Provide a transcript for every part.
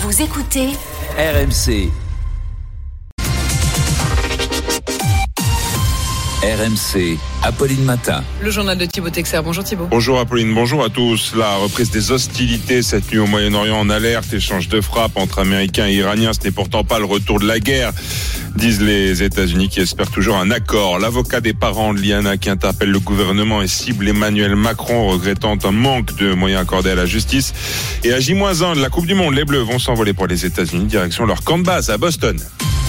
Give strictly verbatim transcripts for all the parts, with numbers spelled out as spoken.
Vous écoutez R M C. R M C, Apolline Matin. Le journal de Thibaut Texer. Bonjour Thibaut. Bonjour Apolline, bonjour à tous. La reprise des hostilités cette nuit au Moyen-Orient en alerte, échange de frappes entre Américains et Iraniens. Ce n'est pourtant pas le retour de la guerre, disent les États-Unis qui espèrent toujours un accord. L'avocat des parents de Liana qui interpelle le gouvernement et cible Emmanuel Macron, regrettant un manque de moyens accordés à la justice. Et à J moins un de la Coupe du Monde, les Bleus vont s'envoler pour les États-Unis, direction leur camp de base à Boston.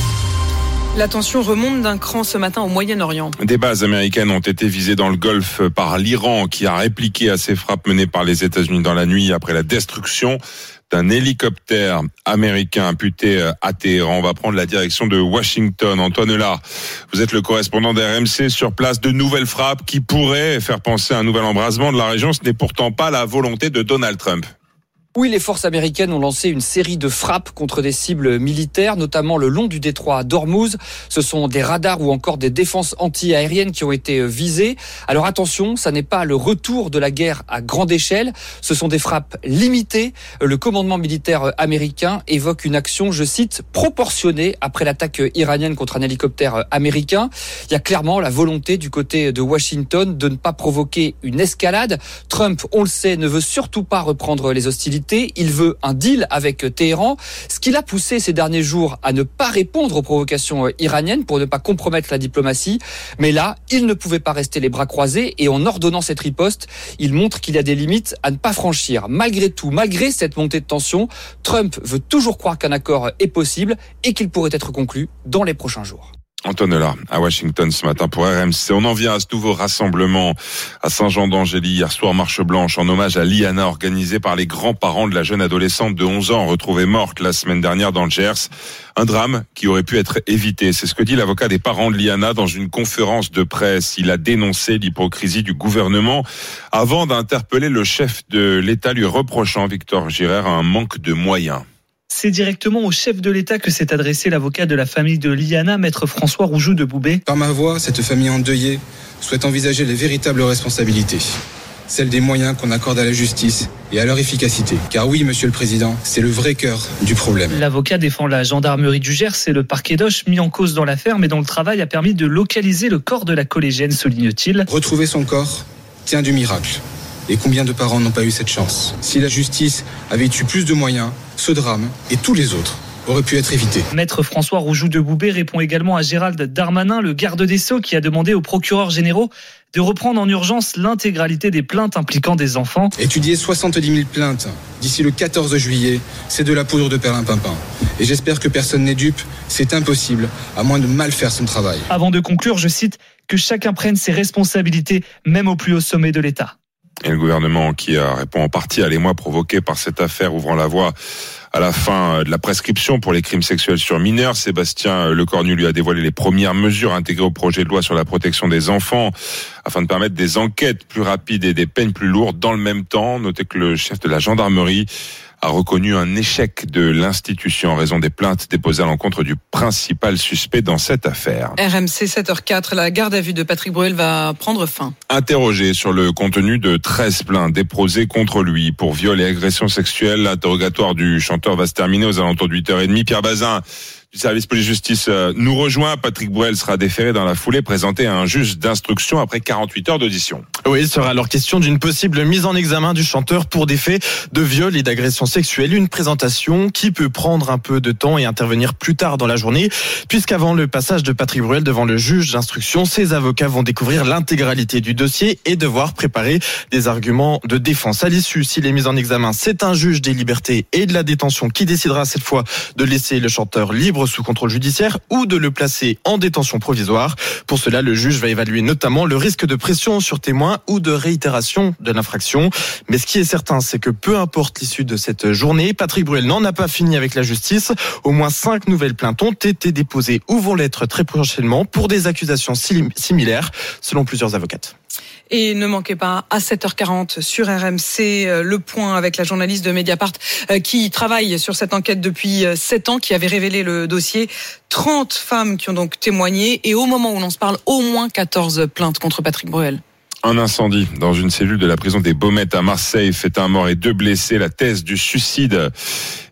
La tension remonte d'un cran ce matin au Moyen-Orient. Des bases américaines ont été visées dans le Golfe par l'Iran qui a répliqué à ces frappes menées par les États-Unis dans la nuit après la destruction d'un hélicoptère américain imputé à Téhéran. On va prendre la direction de Washington. Antoine Lard, vous êtes le correspondant d'R M C sur place. De nouvelles frappes qui pourraient faire penser à un nouvel embrasement de la région. Ce n'est pourtant pas la volonté de Donald Trump. Oui, les forces américaines ont lancé une série de frappes contre des cibles militaires, notamment le long du détroit d'Ormuz. Ce sont des radars ou encore des défenses anti-aériennes qui ont été visées. Alors attention, ça n'est pas le retour de la guerre à grande échelle. Ce sont des frappes limitées. Le commandement militaire américain évoque une action, je cite, proportionnée après l'attaque iranienne contre un hélicoptère américain. Il y a clairement la volonté du côté de Washington de ne pas provoquer une escalade. Trump, on le sait, ne veut surtout pas reprendre les hostilités. Il veut un deal avec Téhéran, ce qui l'a poussé ces derniers jours à ne pas répondre aux provocations iraniennes pour ne pas compromettre la diplomatie. Mais là, il ne pouvait pas rester les bras croisés et en ordonnant cette riposte, il montre qu'il y a des limites à ne pas franchir. Malgré tout, malgré cette montée de tension, Trump veut toujours croire qu'un accord est possible et qu'il pourrait être conclu dans les prochains jours. Antoine Lard, à Washington ce matin pour R M C. On en vient à ce nouveau rassemblement à Saint-Jean-d'Angély. Hier soir, marche blanche en hommage à Liana, organisée par les grands-parents de la jeune adolescente de onze ans, retrouvée morte la semaine dernière dans le Gers. Un drame qui aurait pu être évité. C'est ce que dit l'avocat des parents de Liana dans une conférence de presse. Il a dénoncé l'hypocrisie du gouvernement avant d'interpeller le chef de l'État lui reprochant, Victor Girard, un manque de moyens. C'est directement au chef de l'État que s'est adressé l'avocat de la famille de Liana, maître François Roujoux de Boubé. Par ma voix, cette famille endeuillée souhaite envisager les véritables responsabilités. Celles des moyens qu'on accorde à la justice et à leur efficacité. Car oui, monsieur le président, c'est le vrai cœur du problème. L'avocat défend la gendarmerie du Gers et le parquet d'Auch mis en cause dans l'affaire, mais dont le travail a permis de localiser le corps de la collégienne, souligne-t-il. Retrouver son corps tient du miracle. Et combien de parents n'ont pas eu cette chance ? Si la justice avait eu plus de moyens, ce drame et tous les autres auraient pu être évités. Maître François Roujoux de Boubé répond également à Gérald Darmanin, le garde des Sceaux, qui a demandé aux procureurs généraux de reprendre en urgence l'intégralité des plaintes impliquant des enfants. Étudier soixante-dix mille plaintes d'ici le quatorze juillet, c'est de la poudre de perlimpinpin. Et j'espère que personne n'est dupe, c'est impossible, à moins de mal faire son travail. Avant de conclure, je cite, que chacun prenne ses responsabilités, même au plus haut sommet de l'État. Et le gouvernement qui répond en partie à l'émoi provoqué par cette affaire, ouvrant la voie à la fin de la prescription pour les crimes sexuels sur mineurs. Sébastien Lecornu lui a dévoilé les premières mesures intégrées au projet de loi sur la protection des enfants afin de permettre des enquêtes plus rapides et des peines plus lourdes. Dans le même temps, notez que le chef de la gendarmerie a reconnu un échec de l'institution en raison des plaintes déposées à l'encontre du principal suspect dans cette affaire. R M C sept heures quatre, la garde à vue de Patrick Bruel va prendre fin. Interrogé sur le contenu de treize plaintes déposées contre lui pour viol et agression sexuelle, l'interrogatoire du chanteur va se terminer aux alentours de huit heures trente. Pierre Bazin du service police-justice nous rejoint. Patrick Bruel sera déféré dans la foulée, présenté à un juge d'instruction après quarante-huit heures d'audition. Oui, il sera alors question d'une possible mise en examen du chanteur pour des faits de viol et d'agression sexuelle. Une présentation qui peut prendre un peu de temps et intervenir plus tard dans la journée, puisqu'avant le passage de Patrick Bruel devant le juge d'instruction, ses avocats vont découvrir l'intégralité du dossier et devoir préparer des arguments de défense. À l'issue, s'il est mis en examen, c'est un juge des libertés et de la détention qui décidera cette fois de laisser le chanteur libre sous contrôle judiciaire ou de le placer en détention provisoire. Pour cela, le juge va évaluer notamment le risque de pression sur témoins ou de réitération de l'infraction. Mais ce qui est certain, c'est que peu importe l'issue de cette journée, Patrick Bruel n'en a pas fini avec la justice. Au moins cinq nouvelles plaintes ont été déposées ou vont l'être très prochainement pour des accusations similaires, selon plusieurs avocates. Et ne manquez pas, à sept heures quarante sur R M C, le point avec la journaliste de Mediapart qui travaille sur cette enquête depuis sept ans, qui avait révélé le dossier. trente femmes qui ont donc témoigné et au moment où l'on se parle, au moins quatorze plaintes contre Patrick Bruel. Un incendie dans une cellule de la prison des Baumettes à Marseille fait un mort et deux blessés. La thèse du suicide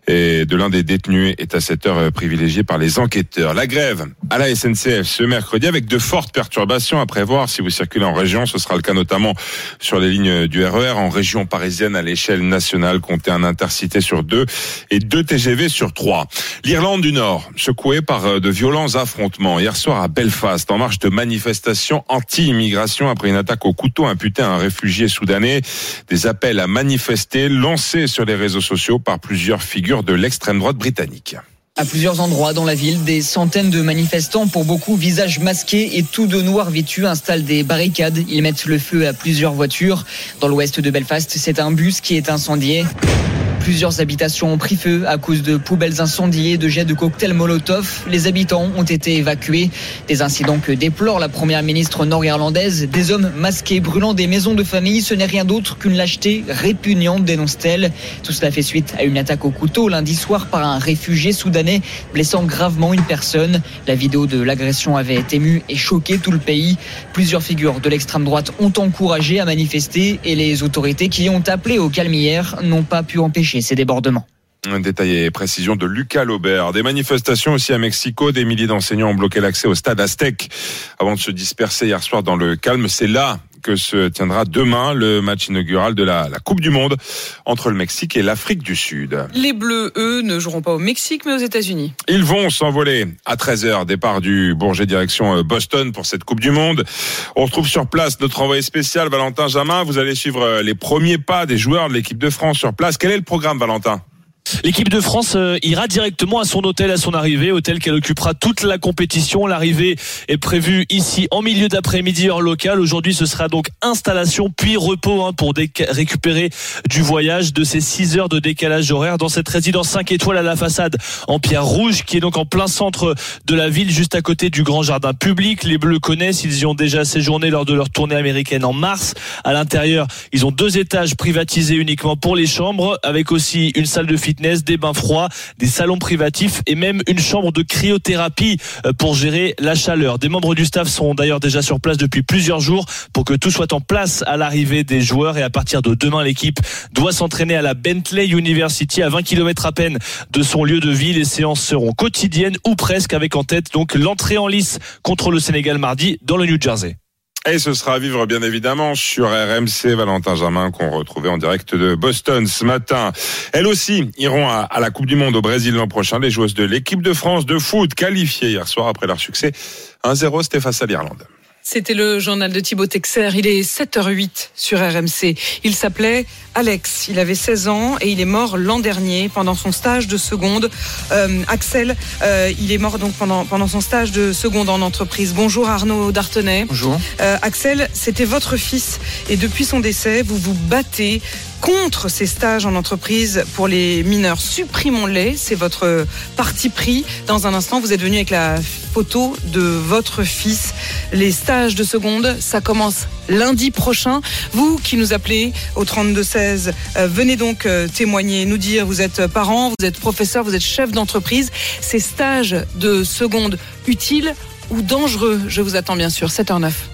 et de l'un des détenus est à cette heure privilégiée par les enquêteurs. La grève à la S N C F ce mercredi avec de fortes perturbations à prévoir si vous circulez en région. Ce sera le cas notamment sur les lignes du R E R. En région parisienne, à l'échelle nationale, comptez un intercité sur deux et deux T G V sur trois. L'Irlande du Nord, secouée par de violents affrontements hier soir à Belfast, en marge de manifestations anti-immigration après une attaque au couteau imputée à un réfugié soudanais. Des appels à manifester lancés sur les réseaux sociaux par plusieurs figures de l'extrême droite britannique. À plusieurs endroits dans la ville, des centaines de manifestants, pour beaucoup visages masqués et tout de noir vêtus, installent des barricades. Ils mettent le feu à plusieurs voitures. Dans l'ouest de Belfast, c'est un bus qui est incendié. Plusieurs habitations ont pris feu à cause de poubelles incendiées et de jets de cocktails Molotov. Les habitants ont été évacués. Des incidents que déplore la première ministre nord-irlandaise. Des hommes masqués brûlant des maisons de famille, ce n'est rien d'autre qu'une lâcheté répugnante, dénonce-t-elle. Tout cela fait suite à une attaque au couteau lundi soir par un réfugié soudanais, blessant gravement une personne. La vidéo de l'agression avait ému et choqué tout le pays. Plusieurs figures de l'extrême droite ont encouragé à manifester et les autorités qui ont appelé au calme hier n'ont pas pu empêcher ces débordements. Un détail et précision de Lucas Laubert. Des manifestations aussi à Mexico. Des milliers d'enseignants ont bloqué l'accès au stade Aztec avant de se disperser hier soir dans le calme. C'est là que se tiendra demain le match inaugural de la, la Coupe du Monde entre le Mexique et l'Afrique du Sud. Les Bleus, eux, ne joueront pas au Mexique mais aux États-Unis. Ils vont s'envoler à treize heures, départ du Bourget direction Boston pour cette Coupe du Monde. On retrouve sur place notre envoyé spécial Valentin Jamin. Vous allez suivre les premiers pas des joueurs de l'équipe de France sur place. Quel est le programme, Valentin ? L'équipe de France ira directement à son hôtel à son arrivée, hôtel qu'elle occupera toute la compétition. L'arrivée est prévue ici en milieu d'après-midi heure locale. Aujourd'hui, ce sera donc installation puis repos hein, pour déca- récupérer du voyage de ces six heures de décalage horaire dans cette résidence cinq étoiles à la façade en pierre rouge qui est donc en plein centre de la ville, juste à côté du grand jardin public. Les Bleus connaissent, ils y ont déjà séjourné lors de leur tournée américaine en mars. À l'intérieur, ils ont deux étages privatisés uniquement pour les chambres, avec aussi une salle de fitness, des bains froids, des salons privatifs et même une chambre de cryothérapie pour gérer la chaleur. Des membres du staff sont d'ailleurs déjà sur place depuis plusieurs jours pour que tout soit en place à l'arrivée des joueurs, et à partir de demain, l'équipe doit s'entraîner à la Bentley University à vingt kilomètres à peine de son lieu de vie. Les séances seront quotidiennes ou presque, avec en tête donc l'entrée en lice contre le Sénégal mardi dans le New Jersey. Et ce sera à vivre bien évidemment sur R M C. Valentin Jamin qu'on retrouvait en direct de Boston ce matin. Elles aussi iront à, à la Coupe du Monde au Brésil l'an prochain. Les joueuses de l'équipe de France de foot qualifiées hier soir après leur succès un zéro, c'était face à l'Irlande. C'était le journal de Thibaut Texer. Il est sept heures huit sur R M C. Il s'appelait Alex. Il avait seize ans et il est mort l'an dernier pendant son stage de seconde. Euh, Axel, euh, il est mort donc pendant, pendant son stage de seconde en entreprise. Bonjour Arnaud Dartenay. Bonjour. Euh, Axel, c'était votre fils et depuis son décès, vous vous battez contre ces stages en entreprise pour les mineurs. Supprimons-les, c'est votre parti pris. Dans un instant, vous êtes venu avec la photo de votre fils. Les stages de seconde, ça commence lundi prochain. Vous qui nous appelez au trente-deux seize, euh, venez donc euh, témoigner, nous dire, vous êtes parent, vous êtes professeur, vous êtes chef d'entreprise. Ces stages de seconde, utiles ou dangereux? Je vous attends bien sûr, sept heures neuf.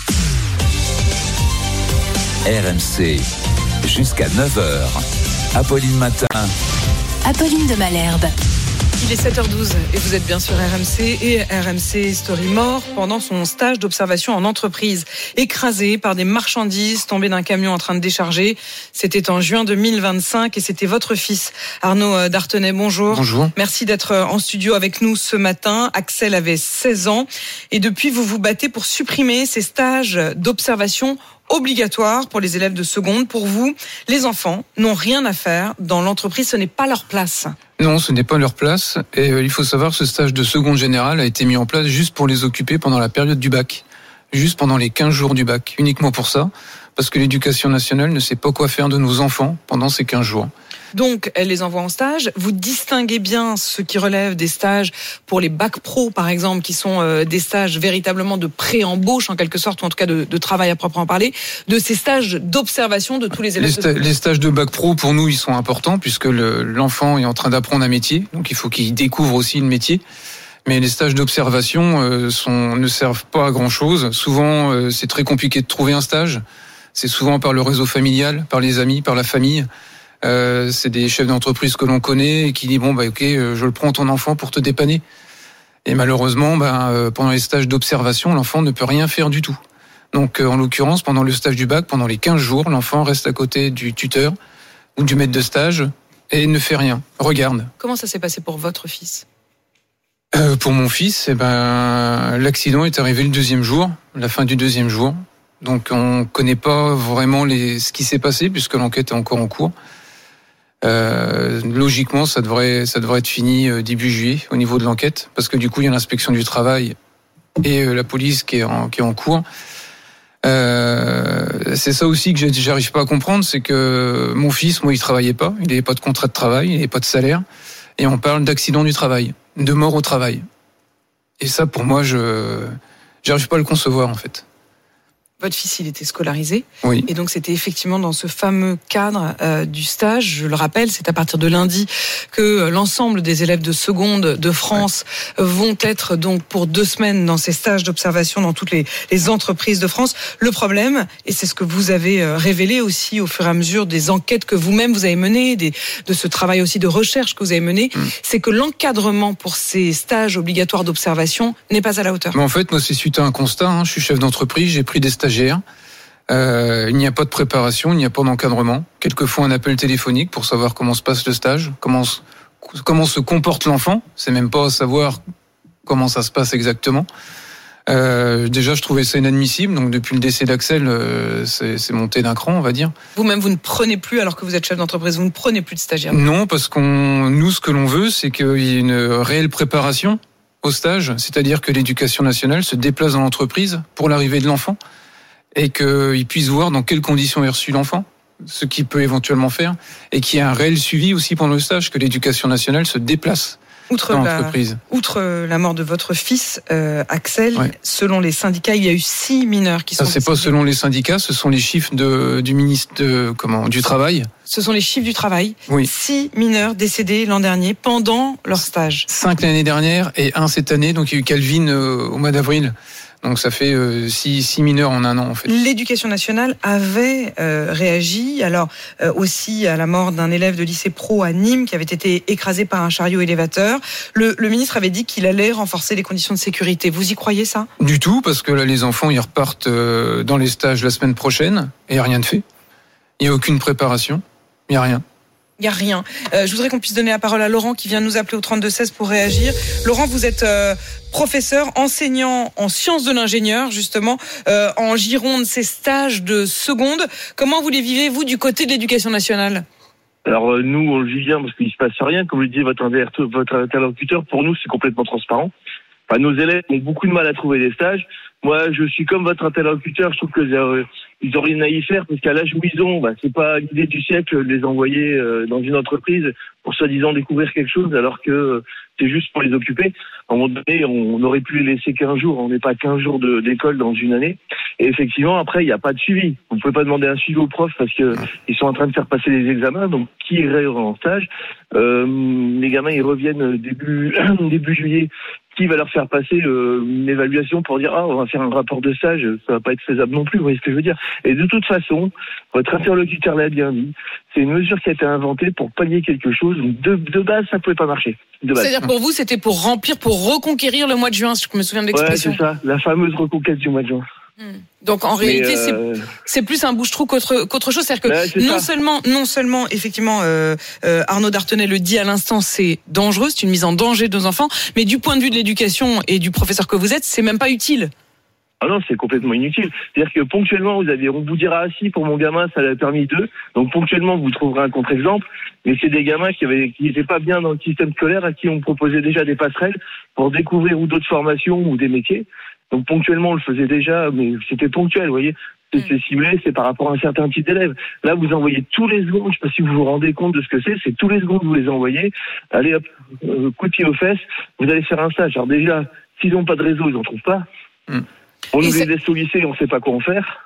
R M C, jusqu'à neuf heures. Apolline Matin. Apolline de Malherbe. Il est sept heures douze et vous êtes bien sur R M C et R M C Story. Mort pendant son stage d'observation en entreprise, écrasé par des marchandises tombées d'un camion en train de décharger. C'était en juin deux mille vingt-cinq et c'était votre fils Arnaud Dartenay. Bonjour. Bonjour. Merci d'être en studio avec nous ce matin. Axel avait seize ans et depuis vous vous battez pour supprimer ces stages d'observation obligatoire pour les élèves de seconde. Pour vous, les enfants n'ont rien à faire dans l'entreprise, ce n'est pas leur place. Non, ce n'est pas leur place. Et euh, il faut savoir que ce stage de seconde générale a été mis en place juste pour les occuper pendant la période du bac. Juste pendant les quinze jours du bac. Uniquement pour ça. Parce que l'éducation nationale ne sait pas quoi faire de nos enfants pendant ces quinze jours. Donc, elle les envoie en stage. Vous distinguez bien ce qui relève des stages pour les bacs pro, par exemple, qui sont euh, des stages véritablement de pré-embauche, en quelque sorte, ou en tout cas de, de travail à proprement parler, de ces stages d'observation de tous les élèves. Les, sta- de... les stages de bac pro, pour nous, ils sont importants, puisque le, l'enfant est en train d'apprendre un métier. Donc, il faut qu'il découvre aussi le métier. Mais les stages d'observation euh, sont, ne servent pas à grand-chose. Souvent, euh, c'est très compliqué de trouver un stage. C'est souvent par le réseau familial, par les amis, par la famille. Euh, c'est des chefs d'entreprise que l'on connaît et qui disent bon bah ok, je le prends ton enfant pour te dépanner. Et malheureusement, ben euh, pendant les stages d'observation, l'enfant ne peut rien faire du tout. Donc euh, en l'occurrence, pendant le stage du bac, pendant les quinze jours, l'enfant reste à côté du tuteur ou du maître de stage et ne fait rien. Regarde. Comment ça s'est passé pour votre fils ? Euh, pour mon fils, eh ben, l'accident est arrivé le deuxième jour, la fin du deuxième jour. Donc on ne connaît pas vraiment les, ce qui s'est passé puisque l'enquête est encore en cours. Euh, logiquement, ça devrait, ça devrait être fini euh, début juillet au niveau de l'enquête parce que du coup, il y a l'inspection du travail et euh, la police qui est en, qui est en cours. Euh, c'est ça aussi que j'arrive pas à comprendre, c'est que mon fils, moi, il travaillait pas, il n'avait pas de contrat de travail, il n'avait pas de salaire, et on parle d'accident du travail, de mort au travail. Et ça, pour moi, je j'arrive pas à le concevoir en fait. Votre fils, il était scolarisé. Oui. Et donc, c'était effectivement dans ce fameux cadre euh, du stage. Je le rappelle, c'est à partir de lundi que l'ensemble des élèves de seconde de France ouais. vont être donc pour deux semaines dans ces stages d'observation dans toutes les, les entreprises de France. Le problème, et c'est ce que vous avez révélé aussi au fur et à mesure des enquêtes que vous-même vous avez menées, des, de ce travail aussi de recherche que vous avez mené, mmh. c'est que l'encadrement pour ces stages obligatoires d'observation n'est pas à la hauteur. Mais en fait, moi, c'est suite à un constat. Hein, je suis chef d'entreprise, j'ai pris des stages Euh, il n'y a pas de préparation, il n'y a pas d'encadrement. Quelquefois un appel téléphonique pour savoir comment se passe le stage, comment se, comment se comporte l'enfant. C'est même pas savoir comment ça se passe exactement. Euh, déjà, je trouvais ça inadmissible. Donc depuis le décès d'Axel, euh, c'est, c'est monté d'un cran, on va dire. Vous-même, vous ne prenez plus, alors que vous êtes chef d'entreprise, vous ne prenez plus de stagiaires. Non, parce qu'on, nous, ce que l'on veut, c'est qu'il y ait une réelle préparation au stage, c'est-à-dire que l'Éducation nationale se déplace dans l'entreprise pour l'arrivée de l'enfant. Et qu'ils puissent voir dans quelles conditions est reçu l'enfant, ce qu'il peut éventuellement faire, et qu'il y ait un réel suivi aussi pendant le stage, que l'Éducation nationale se déplace outre dans la, l'entreprise. Outre la mort de votre fils, euh, Axel, ouais. selon les syndicats, il y a eu six mineurs qui Ça, sont... C'est pas selon les syndicats, ce sont les chiffres de, du ministre de, comment, du Travail. Ce sont les chiffres du travail. Oui. Six mineurs décédés l'an dernier pendant leur stage. Cinq l'année dernière et un cette année, donc il y a eu Calvin euh, au mois d'avril. Donc ça fait euh, six, six mineurs en un an en fait. L'Éducation nationale avait euh, réagi, alors euh, aussi à la mort d'un élève de lycée pro à Nîmes qui avait été écrasé par un chariot élévateur. Le, le ministre avait dit qu'il allait renforcer les conditions de sécurité. Vous y croyez ça ? Du tout, parce que là les enfants ils repartent euh, dans les stages la semaine prochaine et il n'y a rien de fait. Il n'y a aucune préparation, il n'y a rien. Il n'y a rien. Euh, je voudrais qu'on puisse donner la parole à Laurent qui vient de nous appeler au trente-deux seize pour réagir. Laurent, vous êtes euh, professeur, enseignant en sciences de l'ingénieur, justement, euh, en Gironde, ces stages de seconde. Comment vous les vivez, vous, du côté de l'Éducation nationale ? Alors euh, nous, on le vit bien parce qu'il ne se passe rien. Comme le disait votre, votre interlocuteur, pour nous, c'est complètement transparent. Enfin, nos élèves ont beaucoup de mal à trouver des stages. Moi, je suis comme votre interlocuteur. Je trouve que euh, ils ont rien à y faire parce qu'à l'âge où ils ont, bah, c'est pas l'idée du siècle de les envoyer euh, dans une entreprise pour soi-disant découvrir quelque chose, alors que euh, c'est juste pour les occuper. À un moment donné, on, on aurait pu les laisser quinze jours. On n'est pas quinze jours de, d'école dans une année. Et effectivement, après, il n'y a pas de suivi. Vous pouvez pas demander un suivi aux profs parce que ils sont en train de faire passer les examens. Donc, qui irait en stage ? euh, Les gamins, ils reviennent début début juillet. Qui va leur faire passer euh, une évaluation pour dire ah on va faire un rapport de stage, ça va pas être faisable non plus, vous voyez ce que je veux dire. Et de toute façon, votre interlocuteur l'a bien dit, c'est une mesure qui a été inventée pour pallier quelque chose. De, de base, ça pouvait pas marcher. De base. C'est-à-dire pour vous, c'était pour remplir, pour reconquérir le mois de juin, si je me souviens de l'expression. Ouais, c'est ça, la fameuse reconquête du mois de juin. Hmm. Donc en réalité, euh... c'est, c'est plus un bouche-trou qu'autre, qu'autre chose. C'est-à-dire que ouais, non ça. seulement, non seulement, effectivement, euh, euh, Arnaud Dartenay le dit à l'instant, c'est dangereux, c'est une mise en danger de nos enfants, mais du point de vue de l'éducation et du professeur que vous êtes, c'est même pas utile. Ah non, c'est complètement inutile. C'est-à-dire que ponctuellement, vous avez, on vous dira, ah si, pour mon gamin, ça l'a permis d'eux. Donc ponctuellement, vous trouverez un contre-exemple. Mais c'est des gamins qui avaient, qui n'étaient pas bien dans le système scolaire, à qui on proposait déjà des passerelles pour découvrir ou d'autres formations ou des métiers. Donc ponctuellement, on le faisait déjà, mais c'était ponctuel, vous voyez. C'est ciblé, c'est par rapport à un certain type d'élèves. Là, vous envoyez tous les secondes, je ne sais pas si vous vous rendez compte de ce que c'est, c'est tous les secondes vous les envoyez. Allez hop, euh, coup de pied aux fesses, vous allez faire un stage. Alors déjà, s'ils n'ont pas de réseau, ils n'en trouvent pas. Mm. On nous les laisse au lycée, on ne sait pas quoi en faire.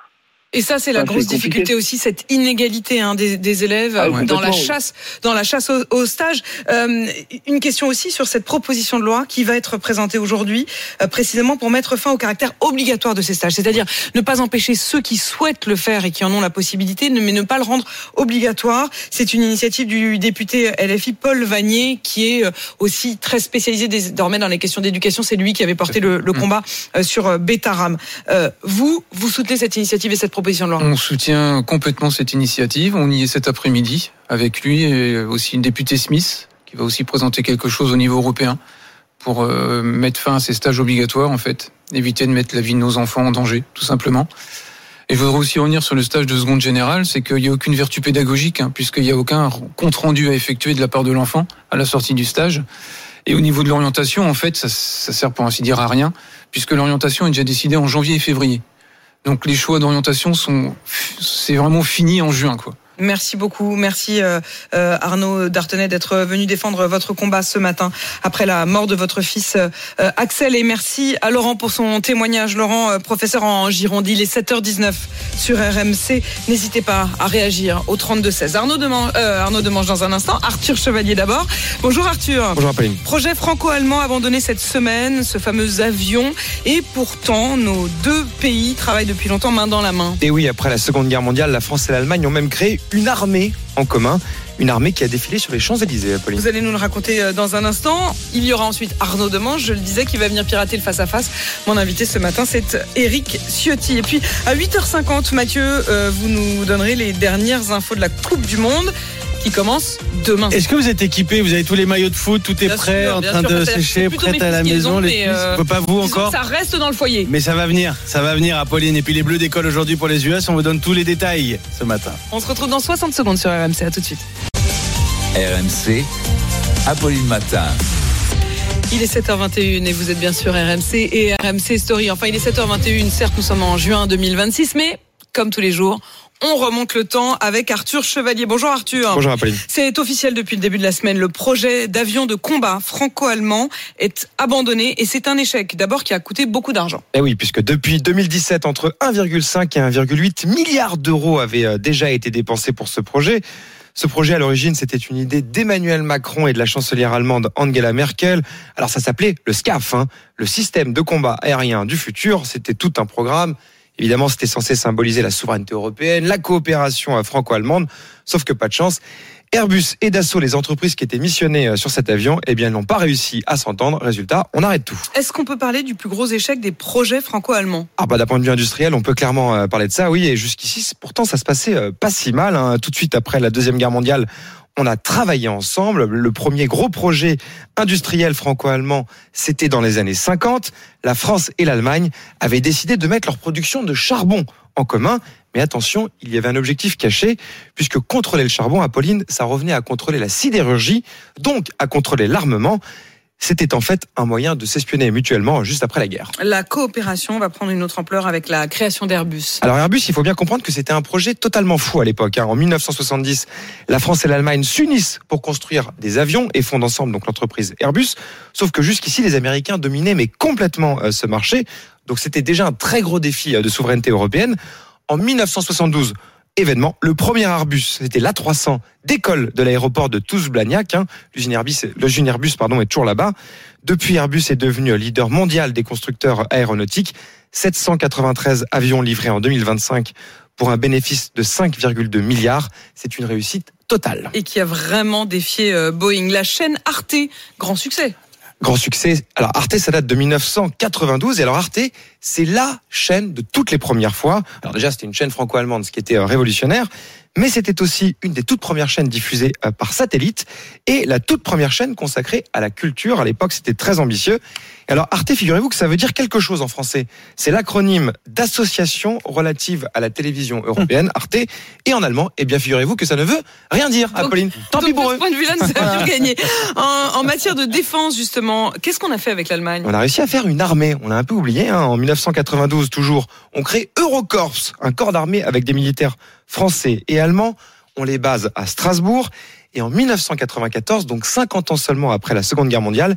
Et ça, c'est la Enfin, grosse c'est compliqué. difficulté aussi, cette inégalité hein, des, des élèves Ah, euh, dans la complètement, chasse, dans la chasse au, au stage. Euh, une question aussi sur cette proposition de loi qui va être présentée aujourd'hui, euh, précisément pour mettre fin au caractère obligatoire de ces stages, c'est-à-dire ne pas empêcher ceux qui souhaitent le faire et qui en ont la possibilité, mais ne pas le rendre obligatoire. C'est une initiative du député L F I Paul Vanier, qui est aussi très spécialisé désormais dans les questions d'éducation. C'est lui qui avait porté le, le combat euh, sur Betaram. Euh, vous, vous soutenez cette initiative et cette proposition de loi? On soutient complètement cette initiative. On y est cet après-midi avec lui et aussi une députée Smith qui va aussi présenter quelque chose au niveau européen pour euh, mettre fin à ces stages obligatoires, en fait, éviter de mettre la vie de nos enfants en danger, tout simplement. Et je voudrais aussi revenir sur le stage de seconde générale, c'est qu'il n'y a aucune vertu pédagogique, hein, puisqu'il n'y a aucun compte-rendu à effectuer de la part de l'enfant à la sortie du stage. Et au niveau de l'orientation, en fait, ça, ça sert pour ainsi dire à rien, puisque l'orientation est déjà décidée en janvier et février. Donc les choix d'orientation sont, c'est vraiment fini en juin, quoi. Merci beaucoup. Merci euh, euh, Arnaud Dartenay d'être venu défendre votre combat ce matin après la mort de votre fils euh, Axel. Et merci à Laurent pour son témoignage. Laurent, euh, professeur en Gironde, il est sept heures dix-neuf sur R M C. N'hésitez pas à réagir au trente-deux seize. Arnaud Demange, euh, Arnaud Demange dans un instant. Arthur Chevalier d'abord. Bonjour Arthur. Bonjour Apolline. Projet franco-allemand abandonné cette semaine, ce fameux avion. Et pourtant, nos deux pays travaillent depuis longtemps main dans la main. Et oui, après la Seconde Guerre mondiale, la France et l'Allemagne ont même créé une armée en commun, une armée qui a défilé sur les Champs-Élysées, Apolline. Vous allez nous le raconter dans un instant. Il y aura ensuite Arnaud Demange, je le disais, qui va venir pirater le face-à-face. Mon invité ce matin, c'est Éric Ciotti. Et puis, à huit heures cinquante, Mathieu, euh, vous nous donnerez les dernières infos de la Coupe du Monde qui commence demain. Est-ce que vous êtes équipé? Vous avez tous les maillots de foot, tout est bien prêt, sûr, en bien train sûr, de c'est sécher, prêt à la maison, les fils. euh, Faut pas vous encore. Ça reste dans le foyer. Mais ça va venir, ça va venir, Apolline. Et puis les Bleus décollent aujourd'hui pour les U S. On vous donne tous les détails ce matin. On se retrouve dans soixante secondes sur R M C. À tout de suite. R M C, Apolline Matin. Il est sept heures vingt et une et vous êtes bien sûr R M C et R M C Story. Enfin, il est sept heures vingt et une. Certes, nous sommes en juin deux mille vingt-six, mais comme tous les jours, on remonte le temps avec Arthur Chevalier. Bonjour Arthur. Bonjour Apolline. C'est officiel depuis le début de la semaine. Le projet d'avion de combat franco-allemand est abandonné et c'est un échec. D'abord qui a coûté beaucoup d'argent. Et oui, puisque depuis deux mille dix-sept, entre un virgule cinq et un virgule huit milliards d'euros avaient déjà été dépensés pour ce projet. Ce projet, à l'origine, c'était une idée d'Emmanuel Macron et de la chancelière allemande Angela Merkel. Alors ça s'appelait le SCAF, hein, le système de combat aérien du futur. C'était tout un programme. Évidemment, c'était censé symboliser la souveraineté européenne, la coopération franco-allemande, sauf que pas de chance. Airbus et Dassault, les entreprises qui étaient missionnées sur cet avion, eh bien, n'ont pas réussi à s'entendre. Résultat, on arrête tout. Est-ce qu'on peut parler du plus gros échec des projets franco-allemands? Ah bah d'un point de vue industriel, on peut clairement parler de ça, oui. Et jusqu'ici, pourtant, ça se passait pas si mal. Hein. Tout de suite après la Deuxième Guerre mondiale, on a travaillé ensemble. Le premier gros projet industriel franco-allemand, c'était dans les années cinquante. La France et l'Allemagne avaient décidé de mettre leur production de charbon en commun. Mais attention, il y avait un objectif caché, puisque contrôler le charbon, Apolline, ça revenait à contrôler la sidérurgie, donc à contrôler l'armement. C'était en fait un moyen de s'espionner mutuellement juste après la guerre. La coopération va prendre une autre ampleur avec la création d'Airbus. Alors Airbus, il faut bien comprendre que c'était un projet totalement fou à l'époque. En dix-neuf cent soixante-dix, la France et l'Allemagne s'unissent pour construire des avions et fondent ensemble donc l'entreprise Airbus. Sauf que jusqu'ici, les Américains dominaient mais complètement ce marché. Donc c'était déjà un très gros défi de souveraineté européenne. En dix-neuf cent soixante-douze, événement, le premier Airbus, c'était l'A trois cents, décolle de l'aéroport de Toulouse-Blagnac. Hein. L'usine Airbus, l'usine Airbus pardon, est toujours là-bas. Depuis, Airbus est devenu leader mondial des constructeurs aéronautiques. sept cent quatre-vingt-treize avions livrés en deux mille vingt-cinq pour un bénéfice de cinq virgule deux milliards. C'est une réussite totale. Et qui a vraiment défié Boeing. La chaîne Arte, grand succès. Grand succès. Alors Arte, ça date de dix-neuf cent quatre-vingt-douze. Et alors Arte, c'est la chaîne de toutes les premières fois. Alors déjà, c'était une chaîne franco-allemande, ce qui était révolutionnaire. Mais c'était aussi une des toutes premières chaînes diffusées par satellite et la toute première chaîne consacrée à la culture. À l'époque, c'était très ambitieux. Et alors Arte, figurez-vous que ça veut dire quelque chose en français. C'est l'acronyme d'Association relative à la télévision européenne, Arte. Et en allemand, eh bien, figurez-vous que ça ne veut rien dire, donc, Apolline. Tant pis pour eux. De ce point de vue-là, nous avions gagné. En, en matière de défense, justement, qu'est-ce qu'on a fait avec l'Allemagne? On a réussi à faire une armée. On l'a un peu oublié. Hein. En dix-neuf cent quatre-vingt-douze, toujours, on crée Eurocorps, un corps d'armée avec des militaires français et allemands. On les base à Strasbourg. Et en dix-neuf cent quatre-vingt-quatorze, donc cinquante ans seulement après la Seconde Guerre mondiale,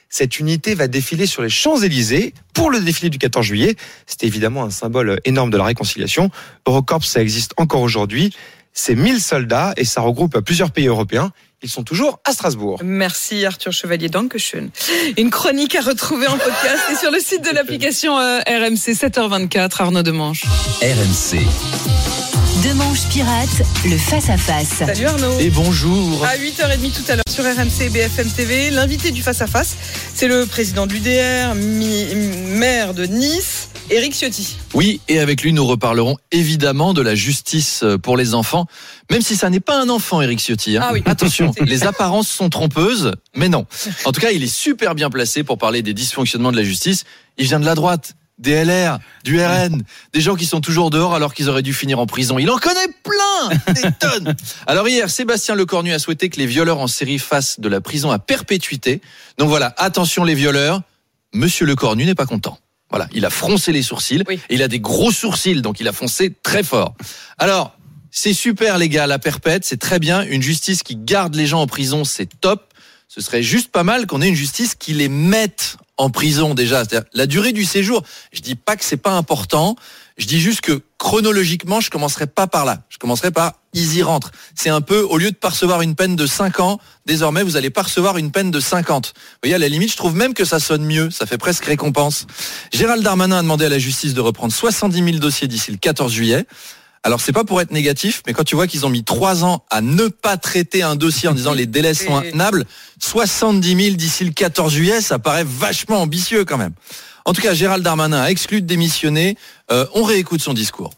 Cette unité va défiler sur les Champs-Élysées pour le défilé du quatorze juillet. C'était évidemment un symbole énorme de la réconciliation. Eurocorps, ça existe encore aujourd'hui. C'est mille soldats et ça regroupe plusieurs pays européens. Ils sont toujours à Strasbourg. Merci Arthur Chevalier, dankeschön. Une chronique à retrouver en podcast et sur le site de l'application euh, R M C, sept heures vingt-quatre, Arnaud Demanche. R M C. Demanche Pirate, le face-à-face. Salut Arnaud. Et bonjour. À huit heures trente tout à l'heure sur R M C et B F M T V, l'invité du face-à-face, c'est le président de l'U D R, mi- maire de Nice, Éric Ciotti. Oui, et avec lui, nous reparlerons évidemment de la justice pour les enfants, même si ça n'est pas un enfant, Éric Ciotti. Hein. Ah oui. Attention, les apparences sont trompeuses, mais non. En tout cas, il est super bien placé pour parler des dysfonctionnements de la justice. Il vient de la droite, des L R, du R N, des gens qui sont toujours dehors alors qu'ils auraient dû finir en prison. Il en connaît plein, des tonnes. Alors hier, Sébastien Lecornu a souhaité que les violeurs en série fassent de la prison à perpétuité. Donc voilà, attention les violeurs, Monsieur Lecornu n'est pas content. Voilà, il a froncé les sourcils, oui. Et il a des gros sourcils, donc il a foncé très fort. Alors, c'est super les gars, la perpète, c'est très bien. Une justice qui garde les gens en prison, c'est top. Ce serait juste pas mal qu'on ait une justice qui les mette en prison déjà. C'est-à-dire la durée du séjour. Je dis pas que c'est pas important. Je dis juste que chronologiquement, je commencerai pas par là. Je commencerai par ils y rentrent. C'est un peu, au lieu de percevoir une peine de cinq ans, désormais, vous allez pas recevoir une peine de cinquante. Vous voyez, à la limite, je trouve même que ça sonne mieux. Ça fait presque récompense. Gérald Darmanin a demandé à la justice de reprendre soixante-dix mille dossiers d'ici le quatorze juillet. Alors, c'est pas pour être négatif, mais quand tu vois qu'ils ont mis trois ans à ne pas traiter un dossier en disant les délais sont intenables, soixante-dix mille d'ici le quatorze juillet, ça paraît vachement ambitieux quand même. En tout cas, Gérald Darmanin a exclu de démissionner. Euh, on réécoute son discours.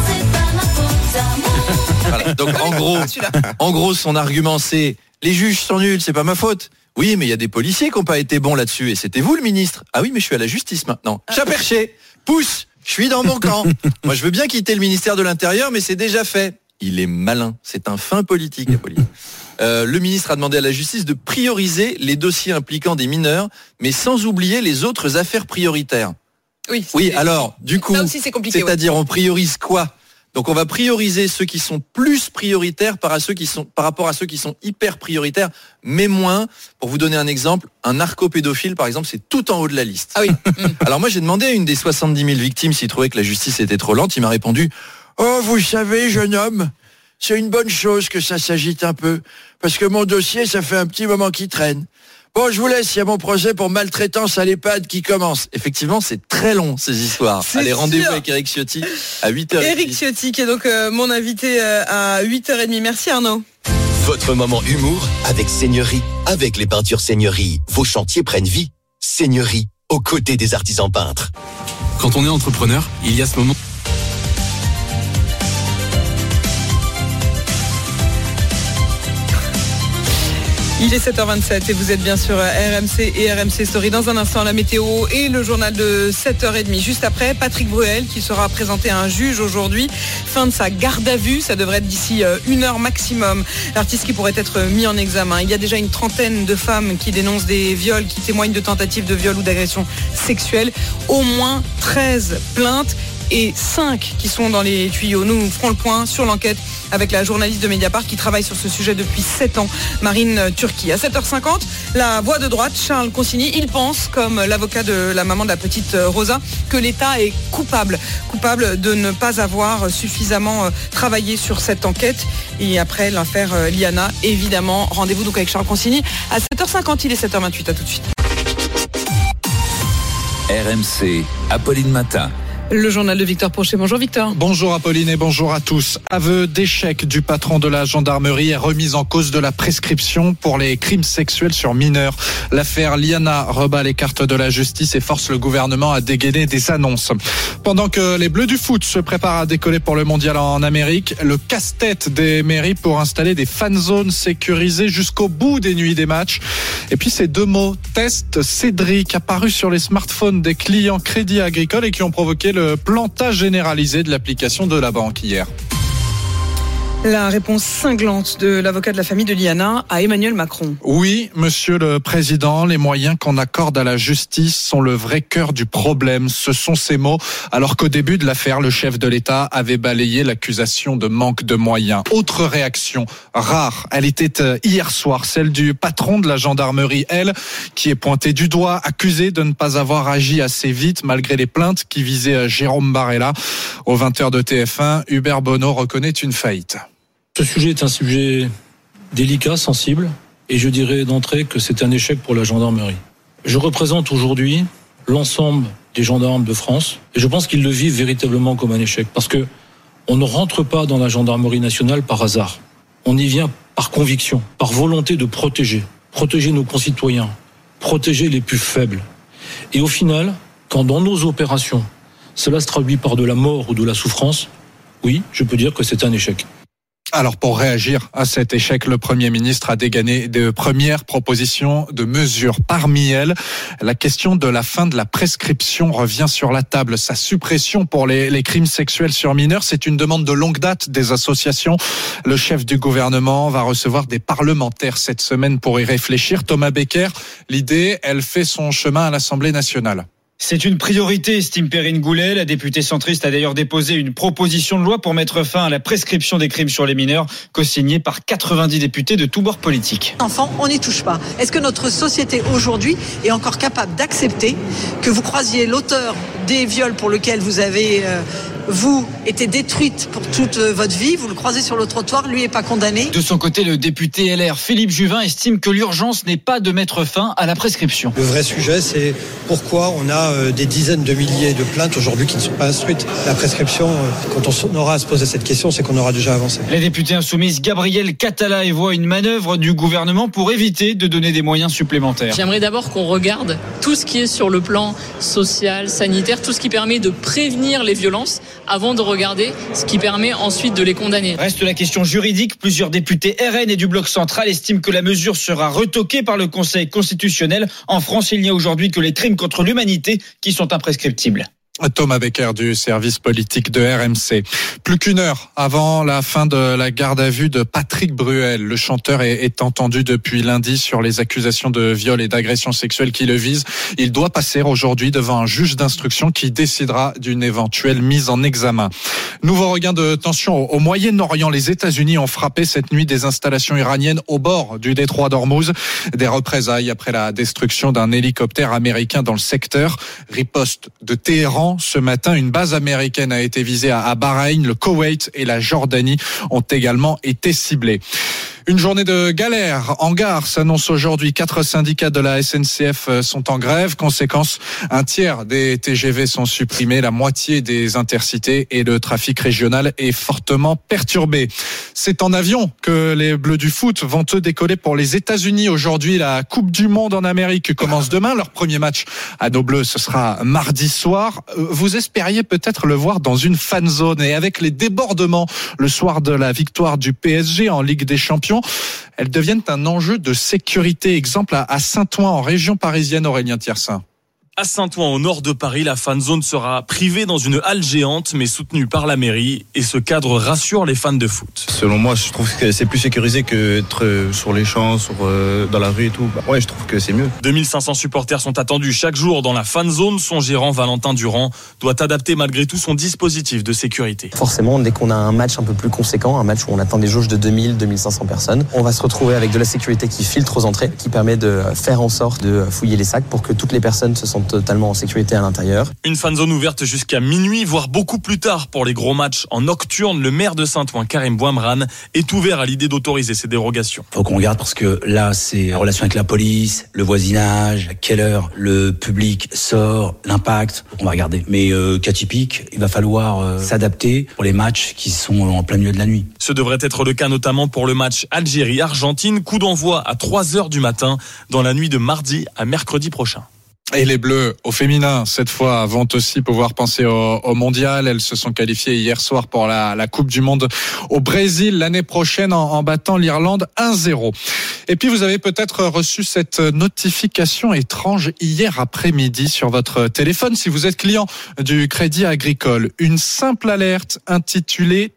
Voilà. Donc en gros, en gros, son argument c'est les juges sont nuls, c'est pas ma faute. Oui, mais il y a des policiers qui n'ont pas été bons là-dessus et c'était vous le ministre. Ah oui, mais je suis à la justice maintenant. Chat perché, pousse, je suis dans mon camp. Moi, je veux bien quitter le ministère de l'Intérieur, mais c'est déjà fait. Il est malin, c'est un fin politique, Apolline. Euh, le ministre a demandé à la justice de prioriser les dossiers impliquant des mineurs, mais sans oublier les autres affaires prioritaires. Oui. Oui, alors, du coup, aussi, c'est compliqué, c'est-à-dire ouais. on priorise quoi ? Donc on va prioriser ceux qui sont plus prioritaires par, à ceux qui sont, par rapport à ceux qui sont hyper prioritaires, mais moins. Pour vous donner un exemple, un narcopédophile, par exemple, c'est tout en haut de la liste. Ah oui. Alors moi, j'ai demandé à une des soixante-dix mille victimes s'il trouvait que la justice était trop lente. Il m'a répondu « Oh, vous savez, jeune homme, c'est une bonne chose que ça s'agite un peu, parce que mon dossier, ça fait un petit moment qu'il traîne. Bon, je vous laisse, il y a mon procès pour maltraitance à l'EHPAD qui commence. » Effectivement, c'est très long, ces histoires. C'est Allez, rendez-vous sûr. avec Éric Ciotti à huit heures trente. Éric Ciotti, qui est donc euh, mon invité euh, à huit heures trente. Merci Arnaud. Votre moment humour avec Seigneurie. Avec les peintures Seigneurie, vos chantiers prennent vie. Seigneurie, aux côtés des artisans peintres. Quand on est entrepreneur, il y a ce moment... Il est sept heures vingt-sept et vous êtes bien sur R M C et R M C Story. Dans un instant, la météo et le journal de sept heures trente. Juste après, Patrick Bruel qui sera présenté à un juge aujourd'hui. Fin de sa garde à vue, ça devrait être d'ici une heure maximum. L'artiste qui pourrait être mis en examen. Il y a déjà une trentaine de femmes qui dénoncent des viols, qui témoignent de tentatives de viol ou d'agression sexuelle. Au moins treize plaintes et cinq qui sont dans les tuyaux. Nous ferons le point sur l'enquête avec la journaliste de Mediapart qui travaille sur ce sujet depuis sept ans, Marine Turki. À sept heures cinquante, la voix de droite, Charles Consigny, il pense, comme l'avocat de la maman de la petite Rosa, que l'État est coupable, coupable de ne pas avoir suffisamment travaillé sur cette enquête. Et après l'affaire Liana, évidemment, rendez-vous donc avec Charles Consigny à sept heures cinquante, il est sept heures vingt-huit, à tout de suite. R M C, Apolline Matin. Le journal de Victor Prochet. Bonjour Victor. Bonjour Apolline et bonjour à tous. Aveu d'échec du patron de la gendarmerie et remise en cause de la prescription pour les crimes sexuels sur mineurs. L'affaire Liana rebat les cartes de la justice et force le gouvernement à dégainer des annonces. Pendant que les Bleus du foot se préparent à décoller pour le mondial en Amérique, le casse-tête des mairies pour installer des fan zones sécurisées jusqu'au bout des nuits des matchs. Et puis ces deux mots, test Cédric, apparus sur les smartphones des clients Crédit Agricole et qui ont provoqué le plantage généralisé de l'application de la banque hier. La réponse cinglante de l'avocat de la famille de Liana à Emmanuel Macron. Oui, monsieur le président, les moyens qu'on accorde à la justice sont le vrai cœur du problème. Ce sont ces mots, alors qu'au début de l'affaire, le chef de l'État avait balayé l'accusation de manque de moyens. Autre réaction rare, elle était hier soir, celle du patron de la gendarmerie, elle, qui est pointé du doigt, accusé de ne pas avoir agi assez vite malgré les plaintes qui visaient Jérôme Barella. Au vingt heures de T F un, Hubert Bonneau reconnaît une faillite. Ce sujet est un sujet délicat, sensible, et je dirais d'entrée que c'est un échec pour la gendarmerie. Je représente aujourd'hui l'ensemble des gendarmes de France, et je pense qu'ils le vivent véritablement comme un échec, parce que on ne rentre pas dans la gendarmerie nationale par hasard. On y vient par conviction, par volonté de protéger, protéger nos concitoyens, protéger les plus faibles. Et au final, quand dans nos opérations, cela se traduit par de la mort ou de la souffrance, oui, je peux dire que c'est un échec. Alors pour réagir à cet échec, le Premier ministre a dégainé de premières propositions de mesures. Parmi elles, la question de la fin de la prescription revient sur la table. Sa suppression pour les, les crimes sexuels sur mineurs, c'est une demande de longue date des associations. Le chef du gouvernement va recevoir des parlementaires cette semaine pour y réfléchir. Thomas Becker, l'idée, elle fait son chemin à l'Assemblée nationale. C'est une priorité, estime Perrine Goulet. La députée centriste a d'ailleurs déposé une proposition de loi pour mettre fin à la prescription des crimes sur les mineurs, co-signée par quatre-vingt-dix députés de tous bords politiques. Enfants, on n'y touche pas. Est-ce que notre société aujourd'hui est encore capable d'accepter que vous croisiez l'auteur des viols pour lesquels vous avez, euh, vous, été détruite pour toute votre vie, vous le croisez sur le trottoir, lui n'est pas condamné? De son côté, le député L R Philippe Juvin estime que l'urgence n'est pas de mettre fin à la prescription. Le vrai sujet, c'est pourquoi on a des dizaines de milliers de plaintes aujourd'hui qui ne sont pas instruites. La prescription, quand on aura à se poser cette question, c'est qu'on aura déjà avancé. Les députés insoumises Gabriel Catala évoient une manœuvre du gouvernement pour éviter de donner des moyens supplémentaires. J'aimerais d'abord qu'on regarde tout ce qui est sur le plan social, sanitaire, tout ce qui permet de prévenir les violences avant de regarder ce qui permet ensuite de les condamner. Reste la question juridique. Plusieurs députés R N et du Bloc central estiment que la mesure sera retoquée par le Conseil constitutionnel. En France, il n'y a aujourd'hui que les crimes contre l'humanité qui sont imprescriptibles. Thomas Becker du service politique de R M C. Plus qu'une heure avant la fin de la garde à vue de Patrick Bruel. Le chanteur est, est entendu depuis lundi sur les accusations de viol et d'agression sexuelle qui le visent. Il doit passer aujourd'hui devant un juge d'instruction qui décidera d'une éventuelle mise en examen. Nouveau regain de tension au Moyen-Orient. Les États-Unis ont frappé cette nuit des installations iraniennes au bord du détroit d'Ormuz. Des représailles après la destruction d'un hélicoptère américain dans le secteur. Riposte de Téhéran. Ce matin, une base américaine a été visée à Bahreïn, le Koweït et la Jordanie ont également été ciblés. Une journée de galère en gare s'annonce aujourd'hui. Quatre syndicats de la S N C F sont en grève. Conséquence, un tiers des T G V sont supprimés, la moitié des intercités et le trafic régional est fortement perturbé. C'est en avion que les Bleus du foot vont eux décoller pour les États-Unis. Aujourd'hui, la Coupe du Monde en Amérique commence demain. Leur premier match à nos Bleus, ce sera mardi soir. Vous espériez peut-être le voir dans une fan zone et avec les débordements le soir de la victoire du P S G en Ligue des Champions, elles deviennent un enjeu de sécurité. Exemple à Saint-Ouen, en région parisienne, Aurélien Thiersin. À Saint-Ouen, au nord de Paris, la fan zone sera privée dans une halle géante, mais soutenue par la mairie. Et ce cadre rassure les fans de foot. Selon moi, je trouve que c'est plus sécurisé qu'être sur les champs, sur, euh, dans la rue et tout. Bah, ouais, je trouve que c'est mieux. deux mille cinq cents supporters sont attendus chaque jour dans la fan zone. Son gérant, Valentin Durand, doit adapter malgré tout son dispositif de sécurité. Forcément, dès qu'on a un match un peu plus conséquent, un match où on atteint des jauges de deux mille, deux mille cinq cents personnes, on va se retrouver avec de la sécurité qui filtre aux entrées, qui permet de faire en sorte de fouiller les sacs pour que toutes les personnes se sentent totalement en sécurité à l'intérieur. Une fan zone ouverte jusqu'à minuit, voire beaucoup plus tard pour les gros matchs en nocturne. Le maire de Saint-Ouen, Karim Bouamran, est ouvert à l'idée d'autoriser ces dérogations. Faut qu'on regarde parce que là, c'est en relation avec la police, le voisinage, à quelle heure le public sort, l'impact. On va regarder. Mais euh, cas typique, il va falloir euh, s'adapter pour les matchs qui sont en plein milieu de la nuit. Ce devrait être le cas notamment pour le match Algérie-Argentine. Coup d'envoi à trois heures du matin dans la nuit de mardi à mercredi prochain. Et les Bleus au féminin, cette fois, vont aussi pouvoir penser au, au mondial. Elles se sont qualifiées hier soir pour la, la Coupe du Monde au Brésil l'année prochaine en, en battant l'Irlande un zéro. Et puis, vous avez peut-être reçu cette notification étrange hier après-midi sur votre téléphone si vous êtes client du Crédit Agricole. Une simple alerte intitulée «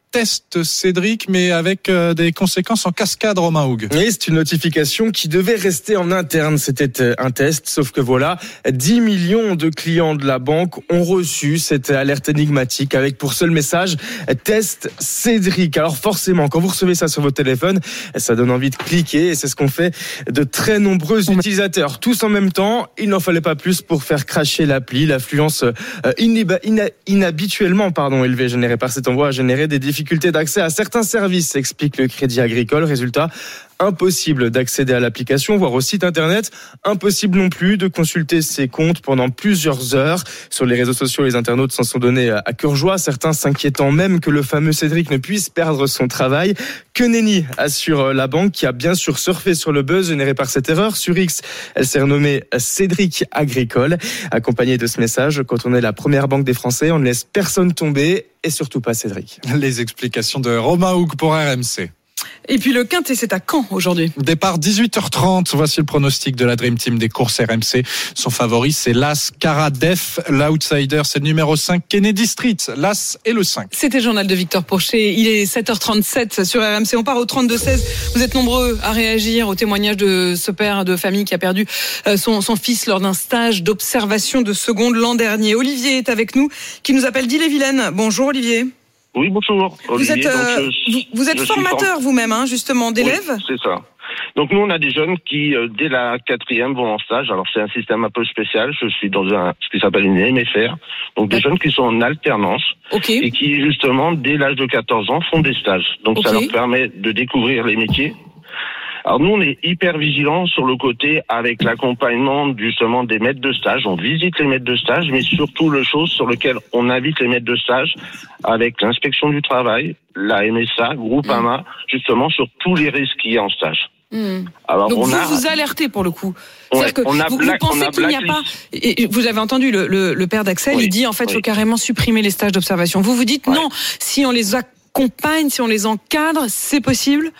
test Cédric, mais avec euh, des conséquences en cascade, Romain Houg. Oui, c'est une notification qui devait rester en interne. C'était un test, sauf que voilà, dix millions de clients de la banque ont reçu cette alerte énigmatique avec pour seul message test Cédric. Alors forcément, quand vous recevez ça sur votre téléphone, ça donne envie de cliquer et c'est ce qu'ont fait de très nombreux utilisateurs. Tous en même temps, il n'en fallait pas plus pour faire crasher l'appli. L'affluence inhib- ina- inhabituellement pardon, élevée générée par cet envoi a généré des difficultés difficulté d'accès à certains services, explique le Crédit Agricole. Résultat, impossible d'accéder à l'application, voire au site internet. Impossible non plus de consulter ses comptes pendant plusieurs heures. Sur les réseaux sociaux, les internautes s'en sont donnés à cœur joie, certains s'inquiétant même que le fameux Cédric ne puisse perdre son travail. Que nenni, assure la banque, qui a bien sûr surfé sur le buzz généré par cette erreur. Sur X, elle s'est renommée Cédric Agricole. Accompagnée de ce message, quand on est la première banque des Français, on ne laisse personne tomber, et surtout pas Cédric. Les explications de Romain Houg pour R M C. Et puis le Quintet, c'est à Caen aujourd'hui. Départ dix-huit heures trente. Voici le pronostic de la Dream Team des courses R M C. Son favori, c'est l'As Caradef. L'outsider, c'est le numéro cinq, Kennedy Street. L'As et le cinq. C'était le journal de Victor Pourchet. Il est sept heures trente-sept sur R M C. On part au trente-deux seize. Vous êtes nombreux à réagir au témoignage de ce père de famille qui a perdu son, son fils lors d'un stage d'observation de seconde l'an dernier. Olivier est avec nous, qui nous appelle d'Ille-et-Vilaine. Bonjour Olivier. Oui, bonjour. Olivier, vous êtes, euh, donc, je, vous, vous êtes formateur form... vous-même, hein, justement, d'élèves. Oui, c'est ça. Donc nous, on a des jeunes qui, euh, dès la quatrième, vont en stage. Alors c'est un système un peu spécial. Je suis dans un ce qui s'appelle une M F R. Donc des jeunes qui sont en alternance okay. et qui, justement, dès l'âge de quatorze ans, font des stages. Donc okay. ça leur permet de découvrir les métiers. Alors nous, on est hyper vigilants sur le côté avec l'accompagnement justement des maîtres de stage. On visite les maîtres de stage, mais surtout le chose sur lequel on invite les maîtres de stage avec l'inspection du travail, la M S A, Groupama, mmh. justement sur tous les risques qu'il y a en stage. Mmh. Alors donc on vous a... vous alertez pour le coup. C'est-à-dire que on a vous, black, vous pensez qu'il n'y a pas. Et vous avez entendu le, le, le père d'Axel, oui, il dit en fait il oui. faut carrément supprimer les stages d'observation. Vous vous dites ouais. non, si on les accompagne, si on les encadre, c'est possible.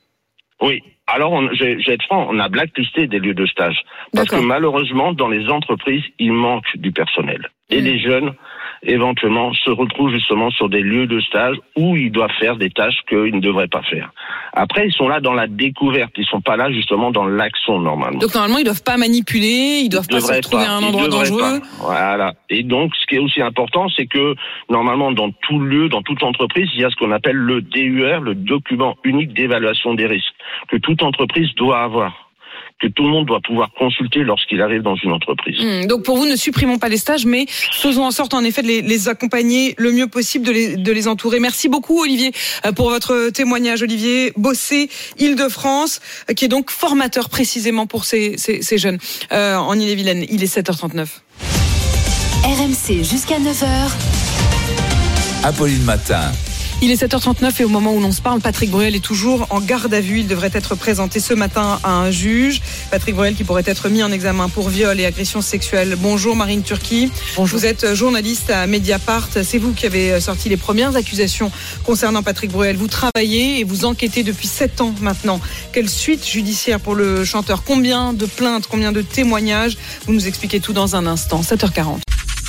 Oui. Alors, on, je, je vais être franc, on a blacklisté des lieux de stage. Parce D'accord. que malheureusement, dans les entreprises, il manque du personnel. Et mmh. les jeunes, éventuellement, se retrouvent justement sur des lieux de stage où ils doivent faire des tâches qu'ils ne devraient pas faire. Après, ils sont là dans la découverte. Ils sont pas là justement dans l'action, normalement. Donc, normalement, ils doivent pas manipuler, ils doivent ils pas se retrouver pas. à un endroit dangereux. Pas. Voilà. Et donc, ce qui est aussi important, c'est que, normalement, dans tout lieu, dans toute entreprise, il y a ce qu'on appelle le D U R, le document unique d'évaluation des risques, que toute entreprise doit avoir, que tout le monde doit pouvoir consulter lorsqu'il arrive dans une entreprise. Mmh, donc pour vous, ne supprimons pas les stages, mais faisons en sorte en effet de les, les accompagner le mieux possible, de les, de les entourer. Merci beaucoup Olivier pour votre témoignage. Olivier Bossé, Île-de-France, qui est donc formateur précisément pour ces, ces, ces jeunes euh, en Ille-et-Vilaine. Il est sept heures trente-neuf. R M C jusqu'à neuf heures. Apolline Matin. Il est sept heures trente-neuf et au moment où l'on se parle, Patrick Bruel est toujours en garde à vue. Il devrait être présenté ce matin à un juge. Patrick Bruel qui pourrait être mis en examen pour viol et agression sexuelle. Bonjour Marine Turki. Bonjour. Vous êtes journaliste à Mediapart. C'est vous qui avez sorti les premières accusations concernant Patrick Bruel. Vous travaillez et vous enquêtez depuis sept ans maintenant. Quelle suite judiciaire pour le chanteur? Combien de plaintes, combien de témoignages? Vous nous expliquez tout dans un instant. sept heures quarante.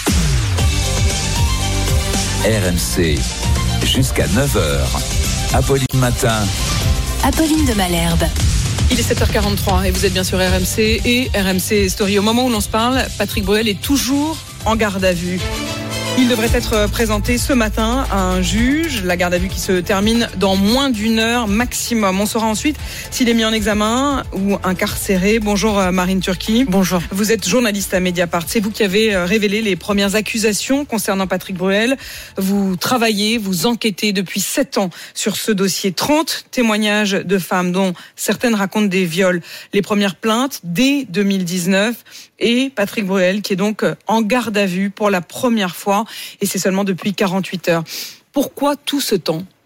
R M C. Jusqu'à neuf heures. Apolline Matin. Apolline de Malherbe. Il est sept heures quarante-trois et vous êtes bien sur R M C et R M C Story. Au moment où l'on se parle, Patrick Bruel est toujours en garde à vue. Il devrait être présenté ce matin à un juge. La garde à vue qui se termine dans moins d'une heure maximum. On saura ensuite s'il est mis en examen ou incarcéré. Bonjour Marine Turki. Bonjour. Vous êtes journaliste à Mediapart. C'est vous qui avez révélé les premières accusations concernant Patrick Bruel. Vous travaillez, vous enquêtez depuis sept ans sur ce dossier. trente témoignages de femmes dont certaines racontent des viols. Les premières plaintes dès deux mille dix-neuf. Et Patrick Bruel qui est donc en garde à vue pour la première fois. Et c'est seulement depuis quarante-huit heures. Pourquoi tout ce temps ?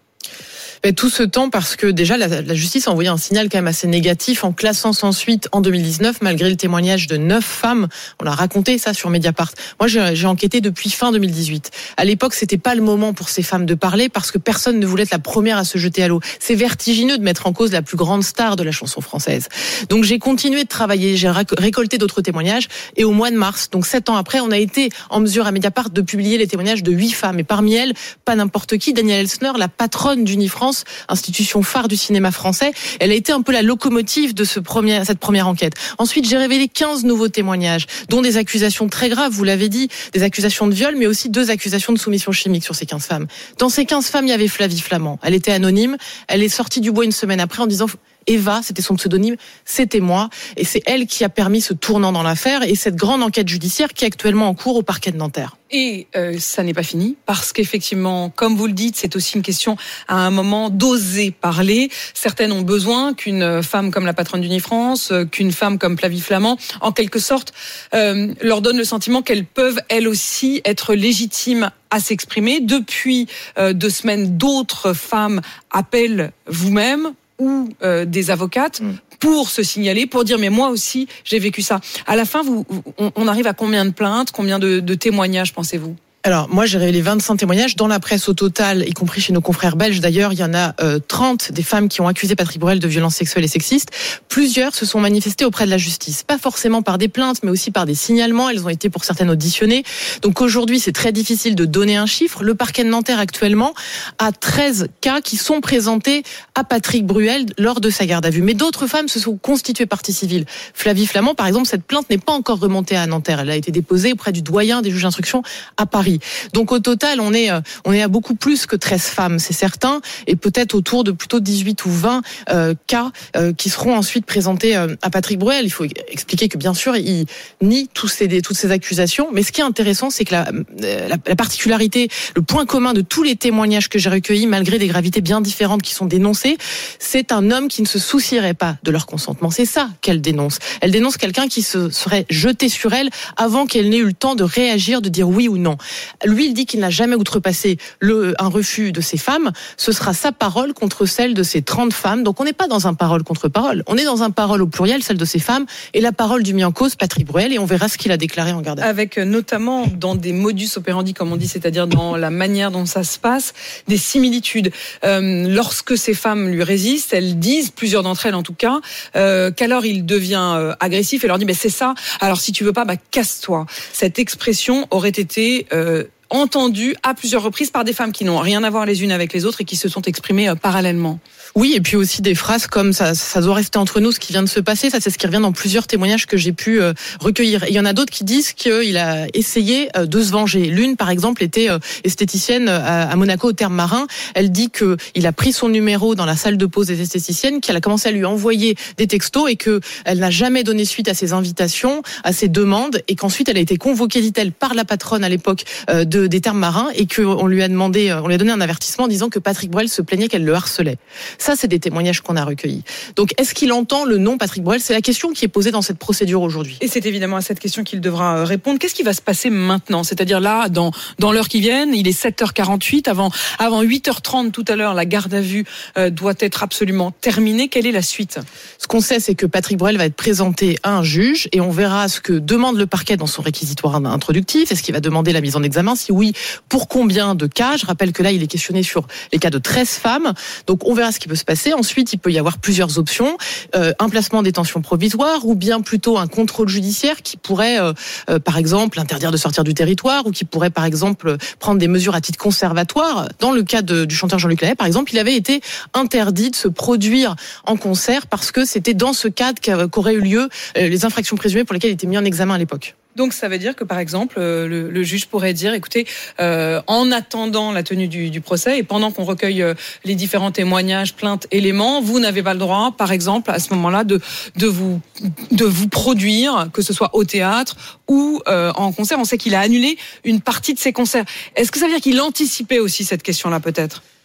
Mais tout ce temps parce que déjà la, la justice a envoyé un signal quand même assez négatif en classant sans suite en deux mille dix-neuf malgré le témoignage de neuf femmes. On a raconté ça sur Mediapart. Moi j'ai, j'ai enquêté depuis fin deux mille dix-huit. À l'époque c'était pas le moment pour ces femmes de parler parce que personne ne voulait être la première à se jeter à l'eau. C'est vertigineux de mettre en cause la plus grande star de la chanson française. Donc j'ai continué de travailler, j'ai récolté d'autres témoignages et au mois de mars, donc sept ans après, on a été en mesure à Mediapart de publier les témoignages de huit femmes et parmi elles, pas n'importe qui, Danielle Elsner, la patronne d'Unifrance, institution phare du cinéma français. Elle a été un peu la locomotive de ce premier, cette première enquête. Ensuite, j'ai révélé quinze nouveaux témoignages, dont des accusations très graves, vous l'avez dit, des accusations de viol, mais aussi deux accusations de soumission chimique sur ces quinze femmes. Dans ces quinze femmes, il y avait Flavie Flament. Elle était anonyme. Elle est sortie du bois une semaine après en disant Eva, c'était son pseudonyme, c'était moi. Et c'est elle qui a permis ce tournant dans l'affaire et cette grande enquête judiciaire qui est actuellement en cours au parquet de Nanterre. Et euh, ça n'est pas fini, parce qu'effectivement, comme vous le dites, c'est aussi une question à un moment d'oser parler. Certaines ont besoin qu'une femme comme la patronne d'Unifrance, qu'une femme comme Flavie Flament, en quelque sorte, euh, leur donne le sentiment qu'elles peuvent, elles aussi, être légitimes à s'exprimer. Depuis euh, deux semaines, d'autres femmes appellent vous-même ou euh, des avocates pour se signaler, pour dire mais moi aussi j'ai vécu ça. À la fin, vous, on, on arrive à combien de plaintes, combien de, de témoignages, pensez-vous ? Alors, moi, j'ai révélé vingt-cinq témoignages. Dans la presse au total, y compris chez nos confrères belges d'ailleurs, il y en a euh, trente des femmes qui ont accusé Patrick Bruel de violences sexuelles et sexistes. Plusieurs se sont manifestées auprès de la justice. Pas forcément par des plaintes, mais aussi par des signalements. Elles ont été pour certaines auditionnées. Donc aujourd'hui, c'est très difficile de donner un chiffre. Le parquet de Nanterre actuellement a treize cas qui sont présentés à Patrick Bruel lors de sa garde à vue. Mais d'autres femmes se sont constituées partie civile. Flavie Flament, par exemple, cette plainte n'est pas encore remontée à Nanterre. Elle a été déposée auprès du doyen des juges d'instruction à Paris. Donc au total, on est on est à beaucoup plus que treize femmes, c'est certain, et peut-être autour de plutôt dix-huit ou vingt euh, cas euh, qui seront ensuite présentés euh, à Patrick Bruel. Il faut expliquer que bien sûr, il nie tous ces, toutes ces accusations, mais ce qui est intéressant, c'est que la, la, la particularité, le point commun de tous les témoignages que j'ai recueillis, malgré des gravités bien différentes qui sont dénoncées, c'est un homme qui ne se soucierait pas de leur consentement. C'est ça qu'elle dénonce. Elle dénonce quelqu'un qui se serait jeté sur elle avant qu'elle n'ait eu le temps de réagir, de dire oui ou non. Lui, il dit qu'il n'a jamais outrepassé le, un refus de ces femmes. Ce sera sa parole contre celle de ces trente femmes. Donc on n'est pas dans un parole contre parole. On est dans un parole au pluriel, celle de ces femmes, et la parole du mis en cause, Patrick Bruel, et on verra ce qu'il a déclaré en garde à vue. Avec notamment dans des modus operandi, comme on dit, c'est-à-dire dans la manière dont ça se passe, des similitudes. Euh, lorsque ces femmes lui résistent, elles disent, plusieurs d'entre elles en tout cas, euh, qu'alors il devient euh, agressif et leur dit, mais c'est ça, alors si tu veux pas, bah casse-toi. Cette expression aurait été... Euh, entendu à plusieurs reprises par des femmes qui n'ont rien à voir les unes avec les autres et qui se sont exprimées euh, parallèlement. Oui, et puis aussi des phrases comme ça, ça doit rester entre nous ce qui vient de se passer. Ça, c'est ce qui revient dans plusieurs témoignages que j'ai pu euh, recueillir. Et il y en a d'autres qui disent qu'il a essayé euh, de se venger. L'une, par exemple, était euh, esthéticienne à, à Monaco, au Terme Marin. Elle dit que il a pris son numéro dans la salle de pause des esthéticiennes, qu'elle a commencé à lui envoyer des textos et que elle n'a jamais donné suite à ses invitations, à ses demandes, et qu'ensuite elle a été convoquée, dit-elle, par la patronne à l'époque euh, de des Termes Marins et qu'on lui a demandé, on lui a donné un avertissement en disant que Patrick Bruel se plaignait qu'elle le harcelait. Ça, c'est des témoignages qu'on a recueillis. Donc, est-ce qu'il entend le nom Patrick Bruel ? C'est la question qui est posée dans cette procédure aujourd'hui. Et c'est évidemment à cette question qu'il devra répondre. Qu'est-ce qui va se passer maintenant ? C'est-à-dire là, dans dans l'heure qui vient, il est sept heures quarante-huit. Avant avant huit heures trente tout à l'heure, la garde à vue euh, doit être absolument terminée. Quelle est la suite ? Ce qu'on sait, c'est que Patrick Bruel va être présenté à un juge et on verra ce que demande le parquet dans son réquisitoire introductif. Est-ce qu'il va demander la mise en examen ? Si oui, pour combien de cas ? Je rappelle que là, il est questionné sur les cas de treize femmes. Donc, on verra ce qui peut se passer. Ensuite, il peut y avoir plusieurs options. Euh, un placement en détention provisoire ou bien plutôt un contrôle judiciaire qui pourrait, euh, euh, par exemple, interdire de sortir du territoire ou qui pourrait, par exemple, prendre des mesures à titre conservatoire. Dans le cas de, du chanteur Jean-Luc Lahaye, par exemple, il avait été interdit de se produire en concert parce que c'était dans ce cadre qu'auraient eu lieu les infractions présumées pour lesquelles il était mis en examen à l'époque. Donc ça veut dire que par exemple le, le juge pourrait dire écoutez euh, en attendant la tenue du, du procès et pendant qu'on recueille euh, les différents témoignages, plaintes, éléments, vous n'avez pas le droit par exemple à ce moment-là de de vous de vous produire, que ce soit au théâtre ou euh, en concert. On sait qu'il a annulé une partie de ses concerts. Est-ce que ça veut dire qu'il anticipait aussi cette question-là peut-être ?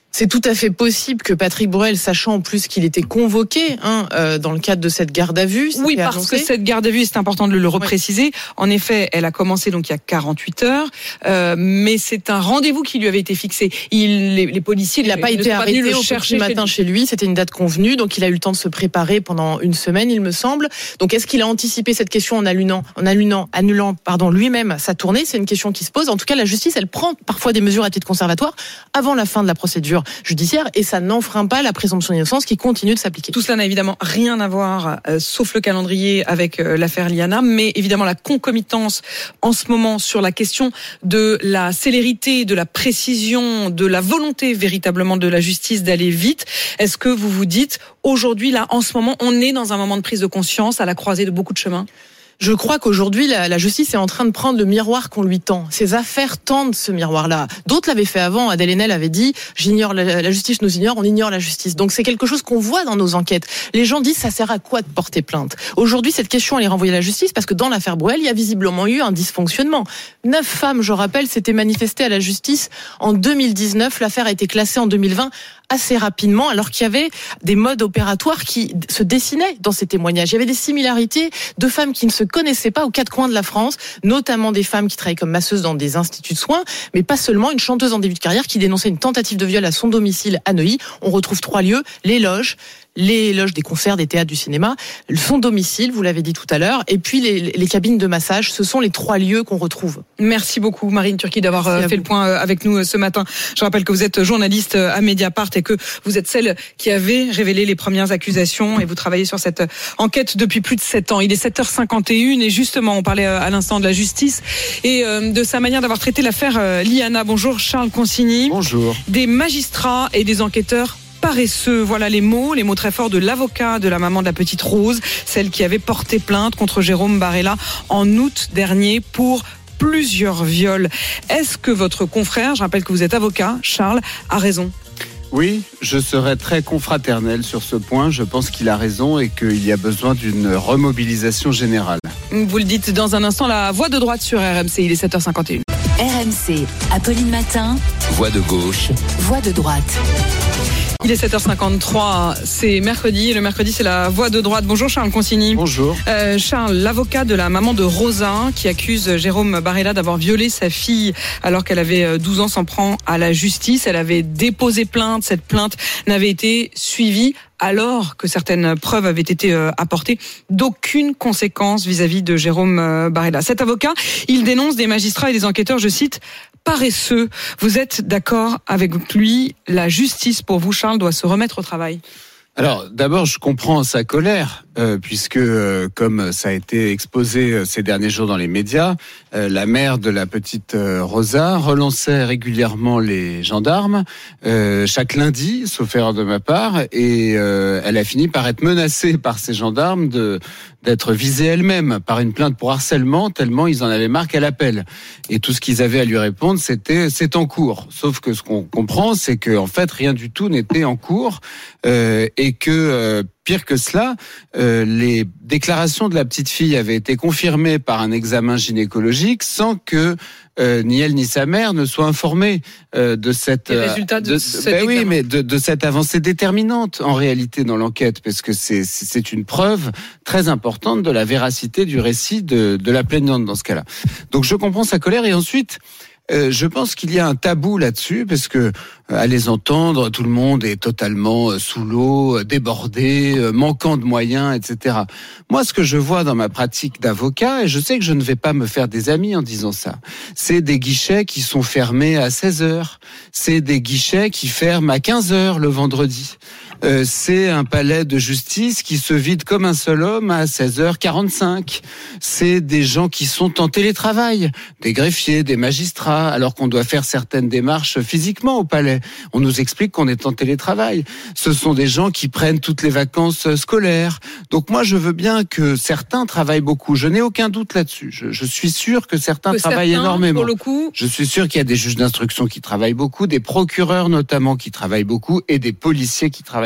C'est tout à fait possible que Patrick Bruel, sachant en plus qu'il était convoqué hein, euh, dans le cadre de cette garde à vue. Oui, parce annoncé. que cette garde à vue, c'est important de le repréciser. Oui. En effet, elle a commencé donc il y a quarante-huit heures, euh, mais c'est un rendez-vous qui lui avait été fixé. Il, les, les policiers, il n'a pas été arrêté au petit matin chez lui. C'était une date convenue, donc il a eu le temps de se préparer pendant une semaine, il me semble. Donc est-ce qu'il a anticipé cette question en annulant, en annulant, annulant, pardon, lui-même sa tournée? C'est une question qui se pose. En tout cas, la justice, elle prend parfois des mesures à titre conservatoire avant la fin de la procédure judiciaire et ça n'enfreint pas la présomption d'innocence qui continue de s'appliquer. Tout cela n'a évidemment rien à voir, euh, sauf le calendrier, avec euh, l'affaire Liana, mais évidemment la concomitance en ce moment sur la question de la célérité, de la précision, de la volonté véritablement de la justice d'aller vite. Est-ce que vous vous dites, aujourd'hui, là, en ce moment, on est dans un moment de prise de conscience à la croisée de beaucoup de chemins? Je crois qu'aujourd'hui, la, la justice est en train de prendre le miroir qu'on lui tend. Ces affaires tendent ce miroir-là. D'autres l'avaient fait avant. Adèle Haenel avait dit « J'ignore la, la justice, nous ignore, on ignore la justice ». Donc c'est quelque chose qu'on voit dans nos enquêtes. Les gens disent « Ça sert à quoi de porter plainte ?» Aujourd'hui, cette question, elle est renvoyée à la justice parce que dans l'affaire Bruel, il y a visiblement eu un dysfonctionnement. Neuf femmes, je rappelle, s'étaient manifestées à la justice en deux mille dix-neuf. L'affaire a été classée en deux mille vingt assez rapidement, alors qu'il y avait des modes opératoires qui se dessinaient dans ces témoignages. Il y avait des similarités de femmes qui ne se connaissaient pas aux quatre coins de la France, notamment des femmes qui travaillent comme masseuses dans des instituts de soins, mais pas seulement. Une chanteuse en début de carrière qui dénonçait une tentative de viol à son domicile à Neuilly. On retrouve trois lieux, les loges, les loges des concerts, des théâtres, du cinéma, son domicile, vous l'avez dit tout à l'heure, et puis les, les cabines de massage. Ce sont les trois lieux qu'on retrouve. Merci beaucoup Marine Turki d'avoir Merci fait le point avec nous ce matin. Je rappelle que vous êtes journaliste à Mediapart et que vous êtes celle qui avait révélé les premières accusations et vous travaillez sur cette enquête depuis plus de sept ans. Il est sept heures cinquante et une et justement on parlait à l'instant de la justice et de sa manière d'avoir traité l'affaire Liana. Bonjour Charles Consigny. Bonjour. Des magistrats et des enquêteurs paresseux, voilà les mots, les mots très forts de l'avocat de la maman de la petite Rose, celle qui avait porté plainte contre Jérôme Barella en août dernier pour plusieurs viols. Est-ce que votre confrère, je rappelle que vous êtes avocat, Charles, a raison ? Oui, je serai très confraternel sur ce point. Je pense qu'il a raison et qu'il y a besoin d'une remobilisation générale. Vous le dites dans un instant, la voix de droite sur R M C, il est sept heures cinquante et une. R M C, Apolline Matin. Voix de gauche. Voix de droite. Il est sept heures cinquante-trois, c'est mercredi, et le mercredi c'est la voix de droite. Bonjour Charles Consigny. Bonjour. Euh, Charles, l'avocat de la maman de Rosa, qui accuse Jérôme Barella d'avoir violé sa fille alors qu'elle avait douze ans, s'en prend à la justice. Elle avait déposé plainte, cette plainte n'avait été suivie alors que certaines preuves avaient été apportées, d'aucune conséquence vis-à-vis de Jérôme Barella. Cet avocat, il dénonce des magistrats et des enquêteurs, je cite, paresseux. Vous êtes d'accord avec lui? La justice, pour vous, Charles, doit se remettre au travail. Alors, d'abord, je comprends sa colère, euh, puisque, euh, comme ça a été exposé euh, ces derniers jours dans les médias, euh, la mère de la petite euh, Rosa relançait régulièrement les gendarmes, euh, chaque lundi, sauf erreur de ma part, et euh, elle a fini par être menacée par ces gendarmes de d'être visée elle-même par une plainte pour harcèlement, tellement ils en avaient marre qu'elle appelle. Et tout ce qu'ils avaient à lui répondre, c'était « c'est en cours ». Sauf que ce qu'on comprend, c'est que en fait, rien du tout n'était en cours, euh, et que... Euh, Pire que cela, euh, les déclarations de la petite fille avaient été confirmées par un examen gynécologique sans que euh, ni elle ni sa mère ne soient informées euh, de cette euh, résultats de, de cet ben oui, mais de, de cette avancée déterminante en réalité dans l'enquête, parce que c'est c'est une preuve très importante de la véracité du récit de de la plaignante dans ce cas-là. Donc je comprends sa colère et ensuite. Euh, je pense qu'il y a un tabou là-dessus parce que euh, à les entendre, tout le monde est totalement euh, sous l'eau, euh, débordé, euh, manquant de moyens, et cetera. Moi, ce que je vois dans ma pratique d'avocat, et je sais que je ne vais pas me faire des amis en disant ça, c'est des guichets qui sont fermés à seize heures, c'est des guichets qui ferment à quinze heures le vendredi. Euh, c'est un palais de justice qui se vide comme un seul homme à seize heures quarante-cinq. C'est des gens qui sont en télétravail, des greffiers, des magistrats, alors qu'on doit faire certaines démarches physiquement au palais. On nous explique qu'on est en télétravail. Ce sont des gens qui prennent toutes les vacances scolaires. Donc moi, je veux bien que certains travaillent beaucoup. Je n'ai aucun doute là-dessus. Je, je suis sûr que certains que travaillent certains, énormément. Pour le coup... Je suis sûr qu'il y a des juges d'instruction qui travaillent beaucoup, des procureurs notamment qui travaillent beaucoup et des policiers qui travaillent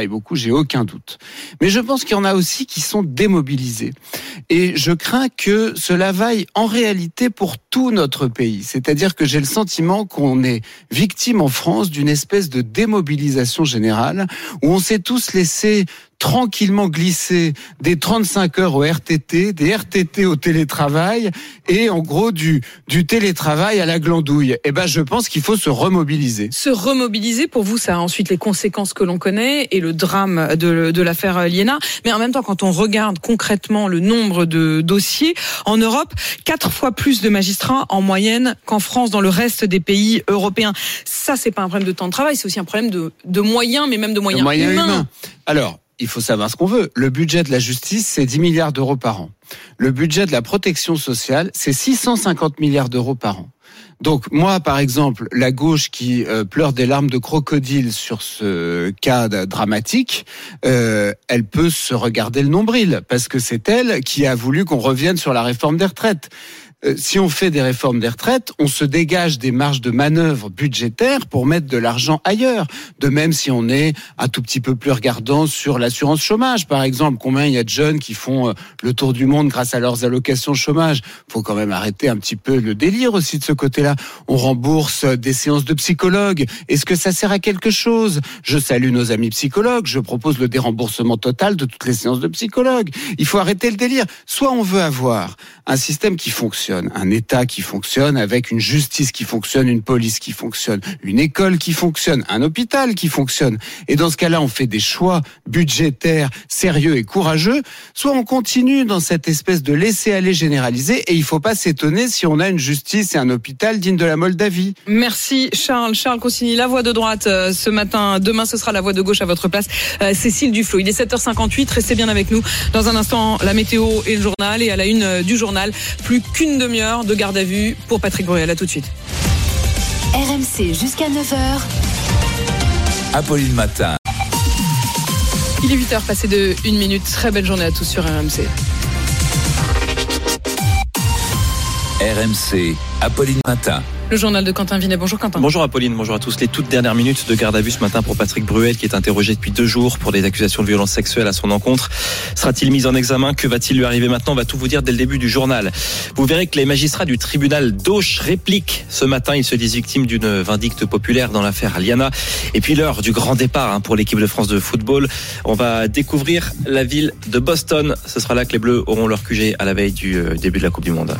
travaillent beaucoup, j'ai aucun doute. Mais je pense qu'il y en a aussi qui sont démobilisés. Et je crains que cela vaille en réalité pour tout notre pays. C'est-à-dire que j'ai le sentiment qu'on est victime en France d'une espèce de démobilisation générale où on s'est tous laissés tranquillement glisser des trente-cinq heures au R T T, des R T T au télétravail et en gros du, du télétravail à la glandouille. Eh ben, je pense qu'il faut se remobiliser. Se remobiliser, pour vous, ça a ensuite les conséquences que l'on connaît et le drame de, de l'affaire Liena. Mais en même temps, quand on regarde concrètement le nombre de dossiers en Europe, quatre fois plus de magistrats en moyenne qu'en France, dans le reste des pays européens. Ça, c'est pas un problème de temps de travail, c'est aussi un problème de, de moyens, mais même de moyens, moyens humains. humains. Alors, il faut savoir ce qu'on veut. Le budget de la justice, c'est dix milliards d'euros par an. Le budget de la protection sociale, c'est six cent cinquante milliards d'euros par an. Donc moi, par exemple, la gauche qui euh, pleure des larmes de crocodile sur ce cas dramatique, euh, elle peut se regarder le nombril, parce que c'est elle qui a voulu qu'on revienne sur la réforme des retraites. Si on fait des réformes des retraites, on se dégage des marges de manœuvre budgétaires pour mettre de l'argent ailleurs. De même, si on est un tout petit peu plus regardant sur l'assurance chômage, par exemple, combien il y a de jeunes qui font le tour du monde grâce à leurs allocations chômage. Faut quand même arrêter un petit peu le délire aussi de ce côté-là. On rembourse des séances de psychologues. Est-ce que ça sert à quelque chose? Je salue nos amis psychologues. Je propose le déremboursement total de toutes les séances de psychologues. Il faut arrêter le délire. Soit on veut avoir un système qui fonctionne, un État qui fonctionne, avec une justice qui fonctionne, une police qui fonctionne, une école qui fonctionne, un hôpital qui fonctionne. Et dans ce cas-là, on fait des choix budgétaires sérieux et courageux. Soit on continue dans cette espèce de laisser-aller généralisé, et il ne faut pas s'étonner si on a une justice et un hôpital digne de la Moldavie. Merci Charles. Charles Consigny, la voix de droite euh, ce matin. Demain, ce sera la voix de gauche à votre place. Euh, Cécile Duflot. Il est sept heures cinquante-huit. Restez bien avec nous. Dans un instant, la météo et le journal. Et à la une euh, du journal, plus qu'une demi-heure de garde à vue pour Patrick Bruel. À tout de suite. R M C jusqu'à neuf heures. Apolline Matin. Il est huit heures passé de une minute. Très belle journée à tous sur R M C. R M C, Apolline Matin. Le journal de Quentin Vinet. Bonjour Quentin. Bonjour Apolline, bonjour à tous. Les toutes dernières minutes de garde à vue ce matin pour Patrick Bruel, qui est interrogé depuis deux jours pour des accusations de violence sexuelle à son encontre. Sera-t-il mis en examen? Que va-t-il lui arriver maintenant? On va tout vous dire dès le début du journal. Vous verrez que les magistrats du tribunal d'Auch répliquent. Ce matin, ils se disent victimes d'une vindicte populaire dans l'affaire Liena. Et puis l'heure du grand départ hein, pour l'équipe de France de football. On va découvrir la ville de Boston. Ce sera là que les Bleus auront leur Q G à la veille du début de la Coupe du Monde.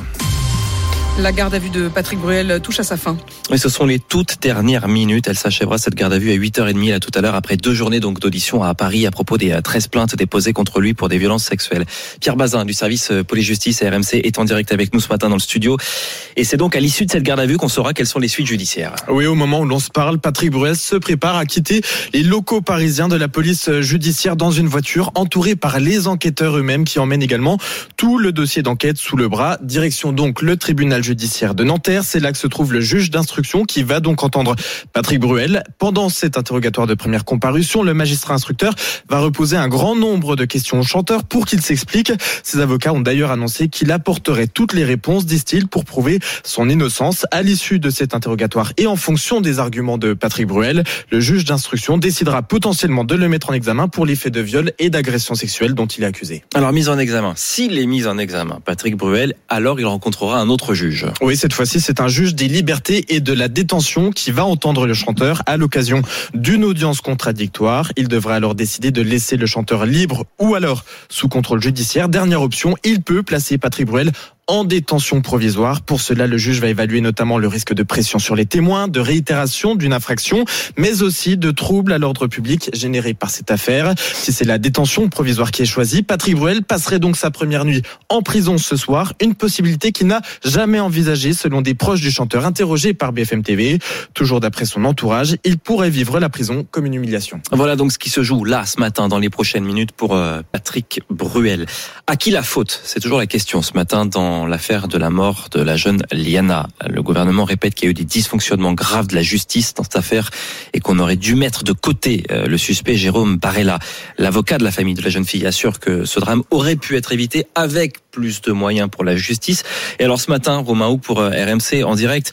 La garde à vue de Patrick Bruel touche à sa fin. Oui, ce sont les toutes dernières minutes. Elle s'achèvera cette garde à vue à huit heures trente là tout à l'heure, après deux journées donc d'audition à Paris à propos des treize plaintes déposées contre lui pour des violences sexuelles. Pierre Bazin du service police-justice à R M C est en direct avec nous ce matin dans le studio. Et c'est donc à l'issue de cette garde à vue qu'on saura quelles sont les suites judiciaires. Oui, au moment où l'on se parle, Patrick Bruel se prépare à quitter les locaux parisiens de la police judiciaire dans une voiture entourée par les enquêteurs eux-mêmes qui emmènent également tout le dossier d'enquête sous le bras. Direction donc le tribunal judiciaire de Nanterre. C'est là que se trouve le juge d'instruction qui va donc entendre Patrick Bruel. Pendant cet interrogatoire de première comparution, le magistrat instructeur va reposer un grand nombre de questions au chanteur pour qu'il s'explique. Ses avocats ont d'ailleurs annoncé qu'il apporterait toutes les réponses, disent-ils, pour prouver son innocence. À l'issue de cet interrogatoire et en fonction des arguments de Patrick Bruel, le juge d'instruction décidera potentiellement de le mettre en examen pour les faits de viol et d'agression sexuelle dont il est accusé. Alors, mise en examen. S'il est mis en examen, Patrick Bruel, alors il rencontrera un autre juge. Oui, cette fois-ci, c'est un juge des libertés et de la détention qui va entendre le chanteur à l'occasion d'une audience contradictoire. Il devra alors décider de laisser le chanteur libre ou alors sous contrôle judiciaire. Dernière option, il peut placer Patrick Bruel en détention provisoire. Pour cela, le juge va évaluer notamment le risque de pression sur les témoins, de réitération d'une infraction, mais aussi de troubles à l'ordre public générés par cette affaire. Si c'est la détention provisoire qui est choisie, Patrick Bruel passerait donc sa première nuit en prison ce soir, une possibilité qu'il n'a jamais envisagée selon des proches du chanteur interrogés par B F M T V. Toujours d'après son entourage, il pourrait vivre la prison comme une humiliation. Voilà donc ce qui se joue là ce matin dans les prochaines minutes pour euh, Patrick Bruel. À qui la faute? C'est toujours la question ce matin dans l'affaire de la mort de la jeune Liena. Le gouvernement répète qu'il y a eu des dysfonctionnements graves de la justice dans cette affaire et qu'on aurait dû mettre de côté le suspect Jérôme Barella. L'avocat de la famille de la jeune fille assure que ce drame aurait pu être évité avec plus de moyens pour la justice. Et alors ce matin, Romain Houck pour R M C en direct,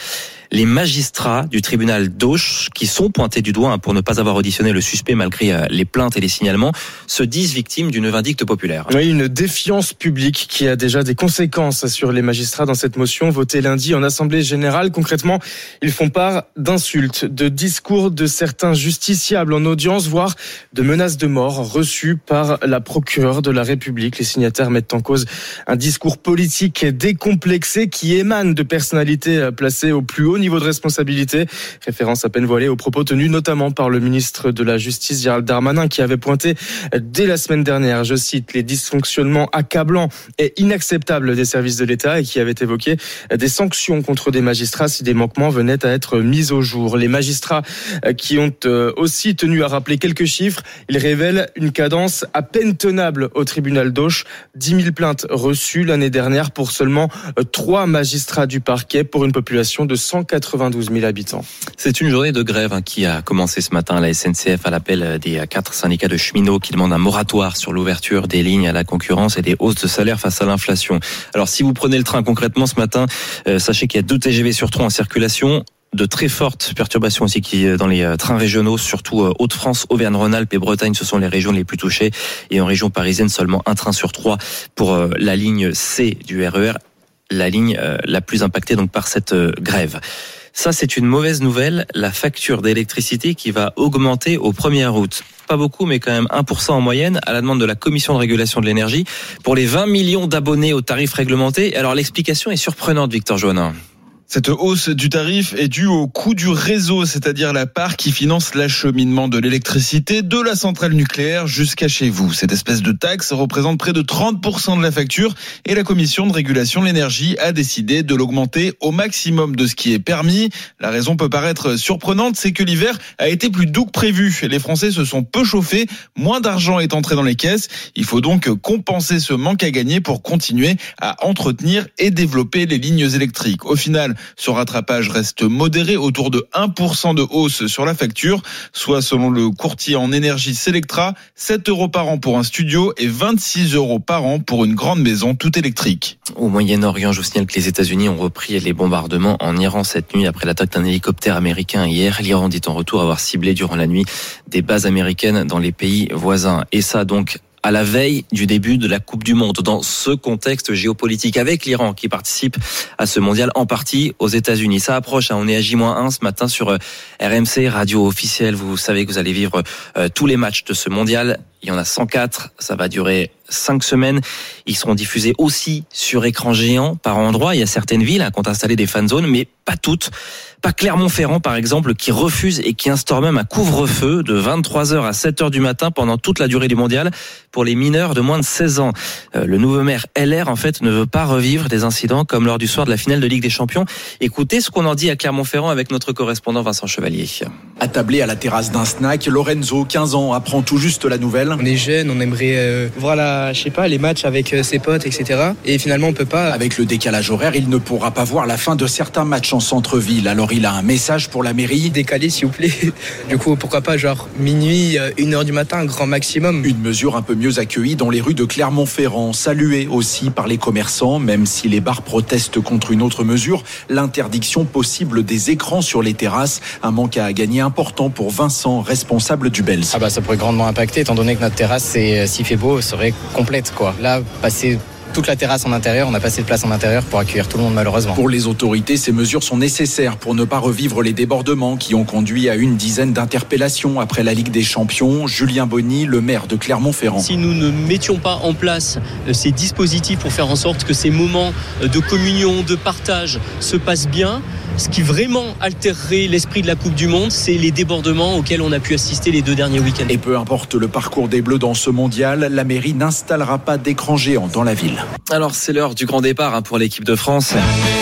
Les magistrats du tribunal d'Auch, qui sont pointés du doigt pour ne pas avoir auditionné le suspect malgré les plaintes et les signalements, se disent victimes d'une vindicte populaire. Oui, une défiance publique qui a déjà des conséquences sur les magistrats dans cette motion votée lundi en Assemblée générale. Concrètement, ils font part d'insultes, de discours de certains justiciables en audience, voire de menaces de mort reçues par la procureure de la République. Les signataires mettent en cause un discours politique décomplexé qui émane de personnalités placées au plus haut niveau de responsabilité. Référence à peine voilée aux propos tenus notamment par le ministre de la Justice, Gérald Darmanin, qui avait pointé dès la semaine dernière, je cite, les dysfonctionnements accablants et inacceptables des services de l'État et qui avait évoqué des sanctions contre des magistrats si des manquements venaient à être mis au jour. Les magistrats qui ont aussi tenu à rappeler quelques chiffres, ils révèlent une cadence à peine tenable au tribunal d'Auch. dix mille plaintes reçues l'année dernière pour seulement trois magistrats du parquet pour une population de cent quatre-vingt-douze mille habitants. C'est une journée de grève hein, qui a commencé ce matin à la S N C F à l'appel des quatre syndicats de cheminots qui demandent un moratoire sur l'ouverture des lignes à la concurrence et des hausses de salaire face à l'inflation. Alors si vous prenez le train concrètement ce matin, euh, sachez qu'il y a deux T G V sur trois en circulation. De très fortes perturbations aussi qui dans les trains régionaux, surtout Hauts-de-France, Auvergne-Rhône-Alpes et Bretagne, ce sont les régions les plus touchées. Et en région parisienne, seulement un train sur trois pour la ligne C du R E R, la ligne la plus impactée donc par cette grève. Ça, c'est une mauvaise nouvelle. La facture d'électricité qui va augmenter au premier août. Pas beaucoup, mais quand même un pour cent en moyenne, à la demande de la Commission de régulation de l'énergie, pour les vingt millions d'abonnés aux tarifs réglementés. Alors, l'explication est surprenante, Victor Joannin. Cette hausse du tarif est due au coût du réseau, c'est-à-dire la part qui finance l'acheminement de l'électricité de la centrale nucléaire jusqu'à chez vous. Cette espèce de taxe représente près de trente pour cent de la facture et la Commission de régulation de l'énergie a décidé de l'augmenter au maximum de ce qui est permis. La raison peut paraître surprenante, c'est que l'hiver a été plus doux que prévu. Les Français se sont peu chauffés, moins d'argent est entré dans les caisses. Il faut donc compenser ce manque à gagner pour continuer à entretenir et développer les lignes électriques. Au final, ce rattrapage reste modéré, autour de un pour cent de hausse sur la facture, soit selon le courtier en énergie Selectra, sept euros par an pour un studio et vingt-six euros par an pour une grande maison toute électrique. Au Moyen-Orient, je vous signale que les États-Unis ont repris les bombardements en Iran cette nuit après l'attaque d'un hélicoptère américain hier. L'Iran dit en retour avoir ciblé durant la nuit des bases américaines dans les pays voisins. Et ça donc à la veille du début de la Coupe du Monde, dans ce contexte géopolitique, avec l'Iran qui participe à ce mondial en partie aux États-Unis. Ça approche, hein, on est à J moins un ce matin sur R M C, radio officielle. Vous savez que vous allez vivre euh, tous les matchs de ce mondial. Il y en a cent quatre, ça va durer cinq semaines. Ils seront diffusés aussi sur écran géant par endroits. Il y a certaines villes hein, qui ont installé des fan zones, mais pas toutes. Pas Clermont-Ferrand, par exemple, qui refuse et qui instaure même un couvre-feu de vingt-trois heures à sept heures du matin pendant toute la durée du mondial pour les mineurs de moins de seize ans. Euh, le nouveau maire L R, en fait, ne veut pas revivre des incidents comme lors du soir de la finale de Ligue des Champions. Écoutez ce qu'on en dit à Clermont-Ferrand avec notre correspondant Vincent Chevalier. Attablé à la terrasse d'un snack, Lorenzo, quinze ans, apprend tout juste la nouvelle. On est jeune, on aimerait euh, voir la, je sais pas, les matchs avec euh, ses potes, et cetera. Et finalement, on peut pas. Avec le décalage horaire, il ne pourra pas voir la fin de certains matchs en centre-ville. Alors il a un message pour la mairie. Décalé, s'il vous plaît. Du coup, pourquoi pas, genre minuit, une heure du matin, un grand maximum. Une mesure un peu mieux accueillie dans les rues de Clermont-Ferrand, saluée aussi par les commerçants, même si les bars protestent contre une autre mesure, l'interdiction possible des écrans sur les terrasses. Un manque à gagner important pour Vincent, responsable du Bels. Ah bah ça pourrait grandement impacter, étant donné que notre terrasse, c'est, s'il fait beau, serait complète, quoi. Là, passer toute la terrasse en intérieur, on n'a pas assez de place en intérieur pour accueillir tout le monde malheureusement. Pour les autorités, ces mesures sont nécessaires pour ne pas revivre les débordements qui ont conduit à une dizaine d'interpellations après la Ligue des Champions. Julien Bonny, le maire de Clermont-Ferrand. Si nous ne mettions pas en place ces dispositifs pour faire en sorte que ces moments de communion, de partage se passent bien, ce qui vraiment altérerait l'esprit de la Coupe du Monde, c'est les débordements auxquels on a pu assister les deux derniers week-ends. Et peu importe le parcours des Bleus dans ce mondial, la mairie n'installera pas d'écran géant dans la ville. Alors c'est l'heure du grand départ hein, pour l'équipe de France.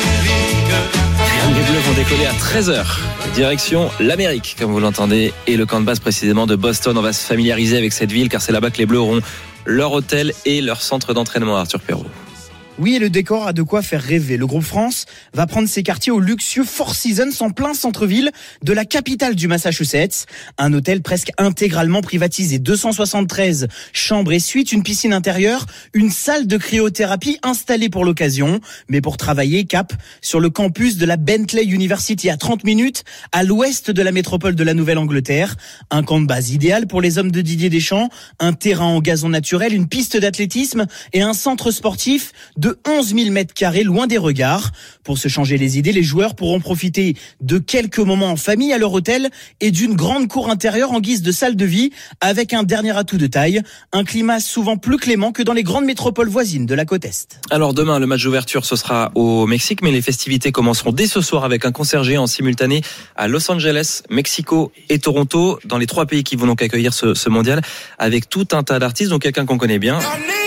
Les Bleus vont décoller à treize heures. Direction l'Amérique, comme vous l'entendez, et le camp de base précisément de Boston. On va se familiariser avec cette ville car c'est là-bas que les Bleus auront leur hôtel et leur centre d'entraînement, Arthur Perrault. Oui, et le décor a de quoi faire rêver. Le groupe France va prendre ses quartiers au luxueux Four Seasons en plein centre-ville de la capitale du Massachusetts. Un hôtel presque intégralement privatisé, deux cent soixante-treize chambres et suites, une piscine intérieure, une salle de cryothérapie installée pour l'occasion. Mais pour travailler, cap sur le campus de la Bentley University à trente minutes à l'ouest de la métropole de la Nouvelle-Angleterre. Un camp de base idéal pour les hommes de Didier Deschamps, un terrain en gazon naturel, une piste d'athlétisme et un centre sportif de onze mille mètres carrés loin des regards. Pour se changer les idées, les joueurs pourront profiter de quelques moments en famille à leur hôtel et d'une grande cour intérieure en guise de salle de vie avec un dernier atout de taille, un climat souvent plus clément que dans les grandes métropoles voisines de la côte Est. Alors demain, le match d'ouverture, ce sera au Mexique, mais les festivités commenceront dès ce soir avec un concert géant en simultané à Los Angeles, Mexico et Toronto, dans les trois pays qui vont donc accueillir ce, ce mondial, avec tout un tas d'artistes, donc quelqu'un qu'on connaît bien.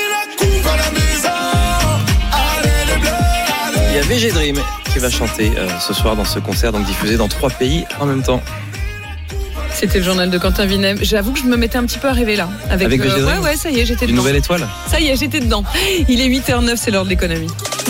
Il y a V G Dream qui va chanter euh, ce soir dans ce concert, donc diffusé dans trois pays en même temps. C'était le journal de Quentin Vinem. J'avoue que je me mettais un petit peu à rêver là. Avec, avec euh, ouais, ouais, ça y est, j'étais dedans. Une nouvelle étoile. Ça y est, j'étais dedans. Il est huit heures neuf, c'est l'heure de l'économie.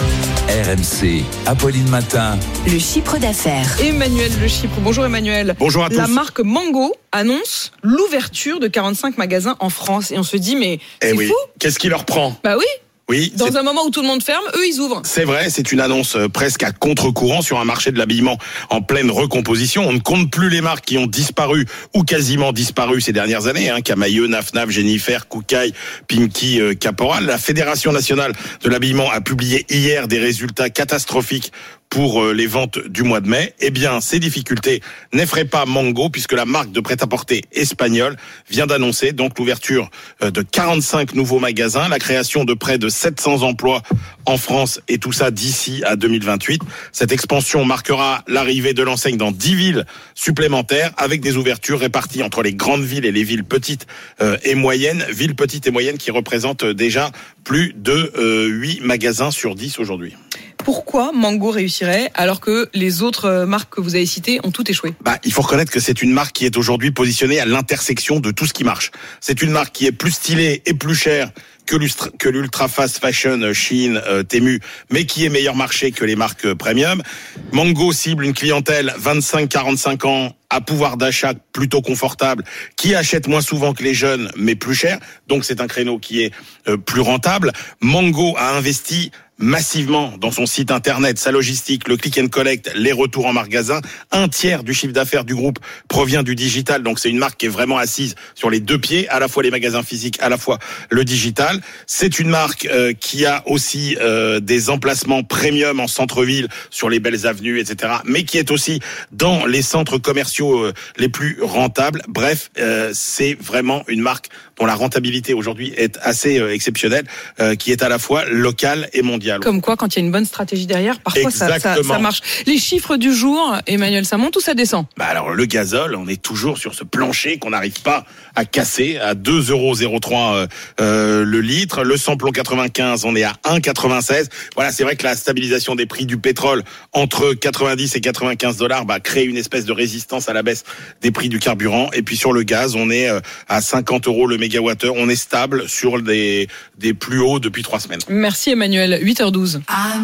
R M C, Apolline Matin. Le chiffre d'affaires. Emmanuel Le Chypre. Bonjour Emmanuel. Bonjour à tous. La marque Mango annonce l'ouverture de quarante-cinq magasins en France. Et on se dit, mais c'est eh oui. fou. Qu'est-ce qui leur prend ? Bah oui. Oui, Dans un moment où tout le monde ferme, eux, ils ouvrent. C'est vrai, c'est une annonce presque à contre-courant sur un marché de l'habillement en pleine recomposition. On ne compte plus les marques qui ont disparu ou quasiment disparu ces dernières années. Hein. Camailleux, Naf Naf, Jennifer, Koukaï, Pinky, euh, Caporal. La Fédération nationale de l'habillement a publié hier des résultats catastrophiques pour les ventes du mois de mai. Eh bien, ces difficultés n'effraient pas Mango puisque la marque de prêt-à-porter espagnole vient d'annoncer donc l'ouverture de quarante-cinq nouveaux magasins, la création de près de sept cents emplois en France et tout ça d'ici à deux mille vingt-huit. Cette expansion marquera l'arrivée de l'enseigne dans dix villes supplémentaires avec des ouvertures réparties entre les grandes villes et les villes petites et moyennes. Villes petites et moyennes qui représentent déjà plus de huit magasins sur dix aujourd'hui. Pourquoi Mango réussirait alors que les autres marques que vous avez citées ont toutes échoué ? Bah, il faut reconnaître que c'est une marque qui est aujourd'hui positionnée à l'intersection de tout ce qui marche. C'est une marque qui est plus stylée et plus chère que l'ultra, que l'ultra fast fashion Shein, euh, Temu, mais qui est meilleur marché que les marques premium. Mango cible une clientèle vingt-cinq à quarante-cinq ans à pouvoir d'achat plutôt confortable, qui achète moins souvent que les jeunes, mais plus cher. Donc c'est un créneau qui est euh, plus rentable. Mango a investi massivement dans son site internet, sa logistique, le click and collect, les retours en magasin. Un tiers du chiffre d'affaires du groupe provient du digital. Donc c'est une marque qui est vraiment assise sur les deux pieds, à la fois les magasins physiques, à la fois le digital. C'est une marque euh, qui a aussi euh, des emplacements premium en centre-ville, sur les belles avenues, et cetera. Mais qui est aussi dans les centres commerciaux euh, les plus rentables. Bref, euh, c'est vraiment une marque dont la rentabilité aujourd'hui est assez euh, exceptionnelle, euh, qui est à la fois locale et mondiale. Comme quoi, quand il y a une bonne stratégie derrière, parfois ça, ça, ça marche. Les chiffres du jour, Emmanuel, ça monte ou ça descend ? Bah alors le gazole, on est toujours sur ce plancher qu'on n'arrive pas à casser, à deux euros zéro trois euh, euh, le litre. Le samplon quatre-vingt-quinze, on est à un virgule quatre-vingt-seize. Voilà, c'est vrai que la stabilisation des prix du pétrole entre quatre-vingt-dix et quatre-vingt-quinze dollars bah, crée une espèce de résistance à la baisse des prix du carburant. Et puis sur le gaz, on est à cinquante euros le mégawattheure. On est stable sur des, des plus hauts depuis trois semaines. Merci Emmanuel. huit heures douze.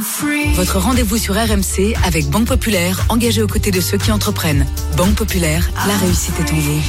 Votre rendez-vous sur R M C avec Banque Populaire, engagée aux côtés de ceux qui entreprennent. Banque Populaire, la réussite est en vous.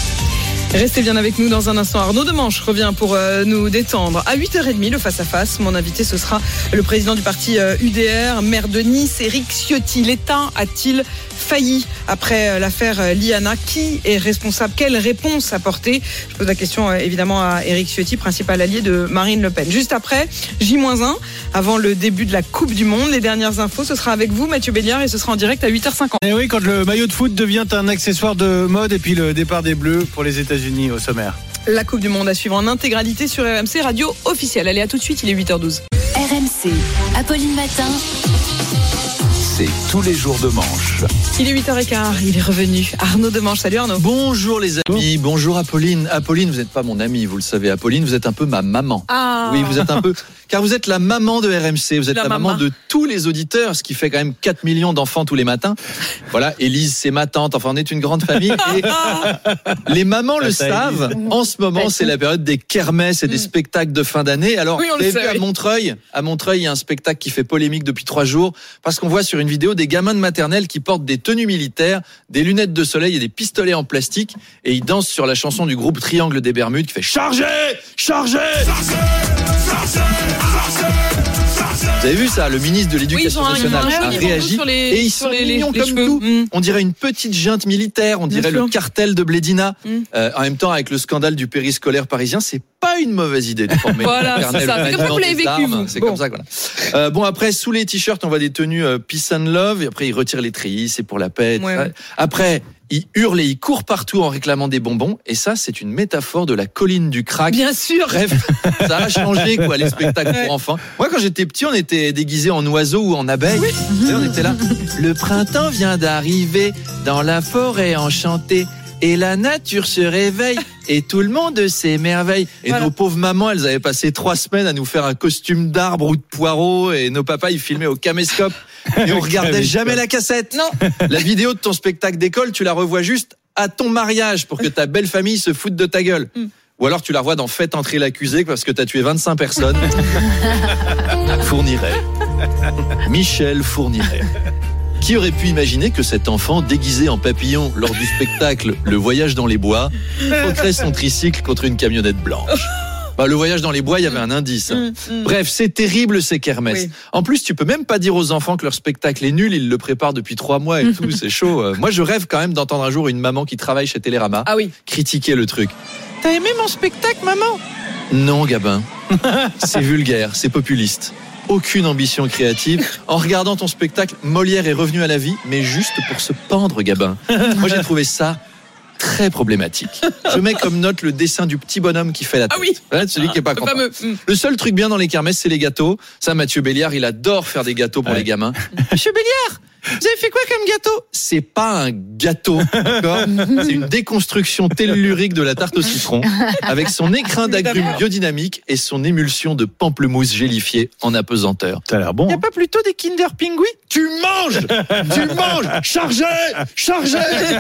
Restez bien avec nous dans un instant. Arnaud Demanche revient pour euh, nous détendre. À huit heures trente, le face-à-face. Mon invité, ce sera le président du parti euh, U D R, maire de Nice, Éric Ciotti. L'État a-t-il failli après euh, l'affaire euh, Liana ? Qui est responsable ? Quelle réponse apporter ? Je pose la question euh, évidemment à Éric Ciotti, principal allié de Marine Le Pen. Juste après, J moins un, avant le début de la Coupe du Monde. Les dernières infos, ce sera avec vous, Mathieu Béliard, et ce sera en direct à huit heures cinquante. Et oui, quand le maillot de foot devient un accessoire de mode et puis le départ des Bleus pour les États-Unis au sommaire. La Coupe du Monde à suivre en intégralité sur R M C Radio officielle. Allez, à tout de suite, il est huit heures douze. R M C, Apolline Matin. C, tous les jours de manche. Il est huit heures quinze, il est revenu. Arnaud Demanche, salut Arnaud. Bonjour les amis, bonjour Apolline. Apolline, vous n'êtes pas mon amie, vous le savez. Apolline, vous êtes un peu ma maman. Ah. Oui, vous êtes un peu... Car vous êtes la maman de R M C, vous êtes la, la maman de tous les auditeurs, ce qui fait quand même quatre millions d'enfants tous les matins. Voilà, Élise, c'est ma tante, enfin on est une grande famille. Et les mamans le savent, en ce moment c'est la période des kermesses et des spectacles de fin d'année. Alors, oui, vous avez vu à Montreuil, à Montreuil, il y a un spectacle qui fait polémique depuis trois jours, parce qu'on voit sur une vidéo des gamins de maternelle qui portent des tenues militaires, des lunettes de soleil et des pistolets en plastique, et ils dansent sur la chanson du groupe Triangle des Bermudes qui fait « Chargez ! Chargez !» Vous avez vu ça, le ministre de l'Éducation oui, nationale a réagi les, et ils sont les, mignons les comme cheveux. tout. Mmh. On dirait une petite junte militaire, on dirait Bien le sûr. cartel de Blédina. Mmh. Euh, en même temps, avec le scandale du périscolaire parisien, c'est pas une mauvaise idée de former voilà, le maternel. c'est ça. C'est comme ça que vous l'avez vécu, vous. C'est bon. comme ça, voilà. Euh, bon, après, sous les t-shirts, on voit des tenues euh, peace and love. Et après, ils retirent les treillis, c'est pour la paix. Ouais, ouais. Après, ils hurlent et ils courent partout en réclamant des bonbons. Et ça, c'est une métaphore de la colline du crack. Bien sûr. Bref, ça a changé, quoi, les spectacles ouais. pour enfants. Moi, quand j'étais petit, on était déguisés en oiseaux ou en abeilles. Oui. Vous savez, on était là. Le printemps vient d'arriver dans la forêt enchantée. Et la nature se réveille et tout le monde s'émerveille. Et voilà. Nos pauvres mamans, elles avaient passé trois semaines à nous faire un costume d'arbre ou de poireau. Et nos papas, ils filmaient au caméscope. Et on regardait jamais la cassette. Non. La vidéo de ton spectacle d'école, tu la revois juste à ton mariage pour que ta belle famille se foute de ta gueule. Mm. Ou alors tu la revois dans Faites entrer l'accusé parce que t'as tué vingt-cinq personnes. Fourniret. Michel Fourniret. Qui aurait pu imaginer que cet enfant, déguisé en papillon lors du spectacle Le Voyage dans les bois, croquerait son tricycle contre une camionnette blanche? Bah, le voyage dans les bois, il y avait un indice. Hein. Mmh, mmh. Bref, c'est terrible ces kermesses. Oui. En plus, tu peux même pas dire aux enfants que leur spectacle est nul, ils le préparent depuis trois mois et tout, c'est chaud. Euh, moi, je rêve quand même d'entendre un jour une maman qui travaille chez Télérama ah oui. critiquer le truc. T'as aimé mon spectacle, maman? Non, Gabin. C'est vulgaire, c'est populiste. Aucune ambition créative. En regardant ton spectacle, Molière est revenu à la vie, mais juste pour se pendre, Gabin. Moi, j'ai trouvé ça très problématique. Je mets comme note le dessin du petit bonhomme qui fait la tête. Ah oui. Voilà, celui qui est pas content. Fameux. Le seul truc bien dans les kermesses, c'est les gâteaux. Ça, Mathieu Béliard, il adore faire des gâteaux pour ouais. les gamins. Monsieur Béliard, vous avez fait quoi comme gâteau? C'est pas un gâteau, d'accord? C'est une déconstruction tellurique de la tarte au citron avec son écrin d'agrumes biodynamique et son émulsion de pamplemousse gélifiée en apesanteur. Ça a l'air bon. Y a pas plutôt des Kinder Pingui? Tu manges, tu manges, chargez, chargez.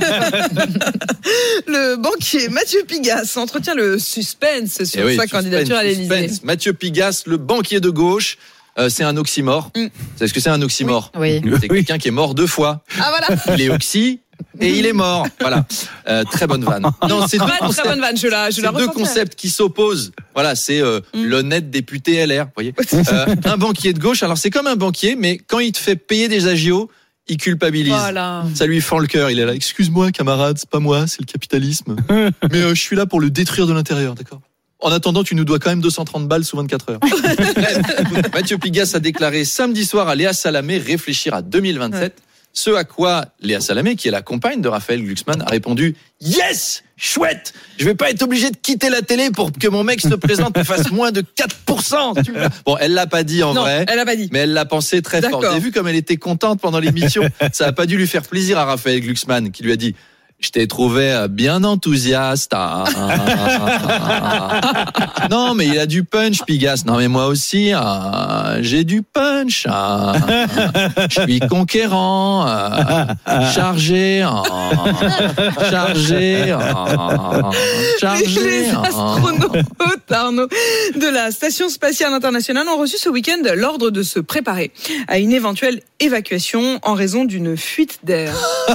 Le banquier Mathieu Pigasse entretient le suspense sur oui, sa suspense, candidature à l'Élysée. Mathieu Pigasse, le banquier de gauche. Euh, c'est un oxymore. Mm. Vous savez ce que c'est un oxymore? Oui. C'est quelqu'un qui est mort deux fois. Ah voilà. Il est oxy et il est mort. Voilà. Euh, très bonne vanne. Non, c'est deux, concepts, très bonne vanne. Je la, je la deux concepts qui s'opposent. Voilà, c'est euh, mm. l'honnête député L R. Vous voyez. euh, un banquier de gauche. Alors c'est comme un banquier, mais quand il te fait payer des agios, il culpabilise. Voilà. Ça lui fend le cœur. Il est là. Excuse-moi, camarade, c'est pas moi, c'est le capitalisme. Mais euh, je suis là pour le détruire de l'intérieur, d'accord? En attendant, tu nous dois quand même deux cent trente balles sous vingt-quatre heures. Mathieu Pigasse a déclaré samedi soir à Léa Salamé réfléchir à deux mille vingt-sept. Ouais. Ce à quoi Léa Salamé, qui est la compagne de Raphaël Glucksmann, a répondu « Yes, chouette, je vais pas être obligé de quitter la télé pour que mon mec se présente et fasse moins de quatre pour cent. » Bon, elle l'a pas dit en non, vrai. Elle l'a pas dit. Mais elle l'a pensé très fort. Vous avez vu comme elle était contente pendant l'émission. Ça a pas dû lui faire plaisir à Raphaël Glucksmann, qui lui a dit « Je t'ai trouvé bien enthousiaste. Ah, ah, ah, ah. Non, mais il a du punch, Pigasse. Non, mais moi aussi, ah, j'ai du punch. Ah, je suis conquérant, ah, chargé, ah, chargé, ah, chargé. Les astronautes, Arnaud, de la Station Spatiale Internationale ont reçu ce week-end l'ordre de se préparer à une éventuelle évacuation en raison d'une fuite d'air.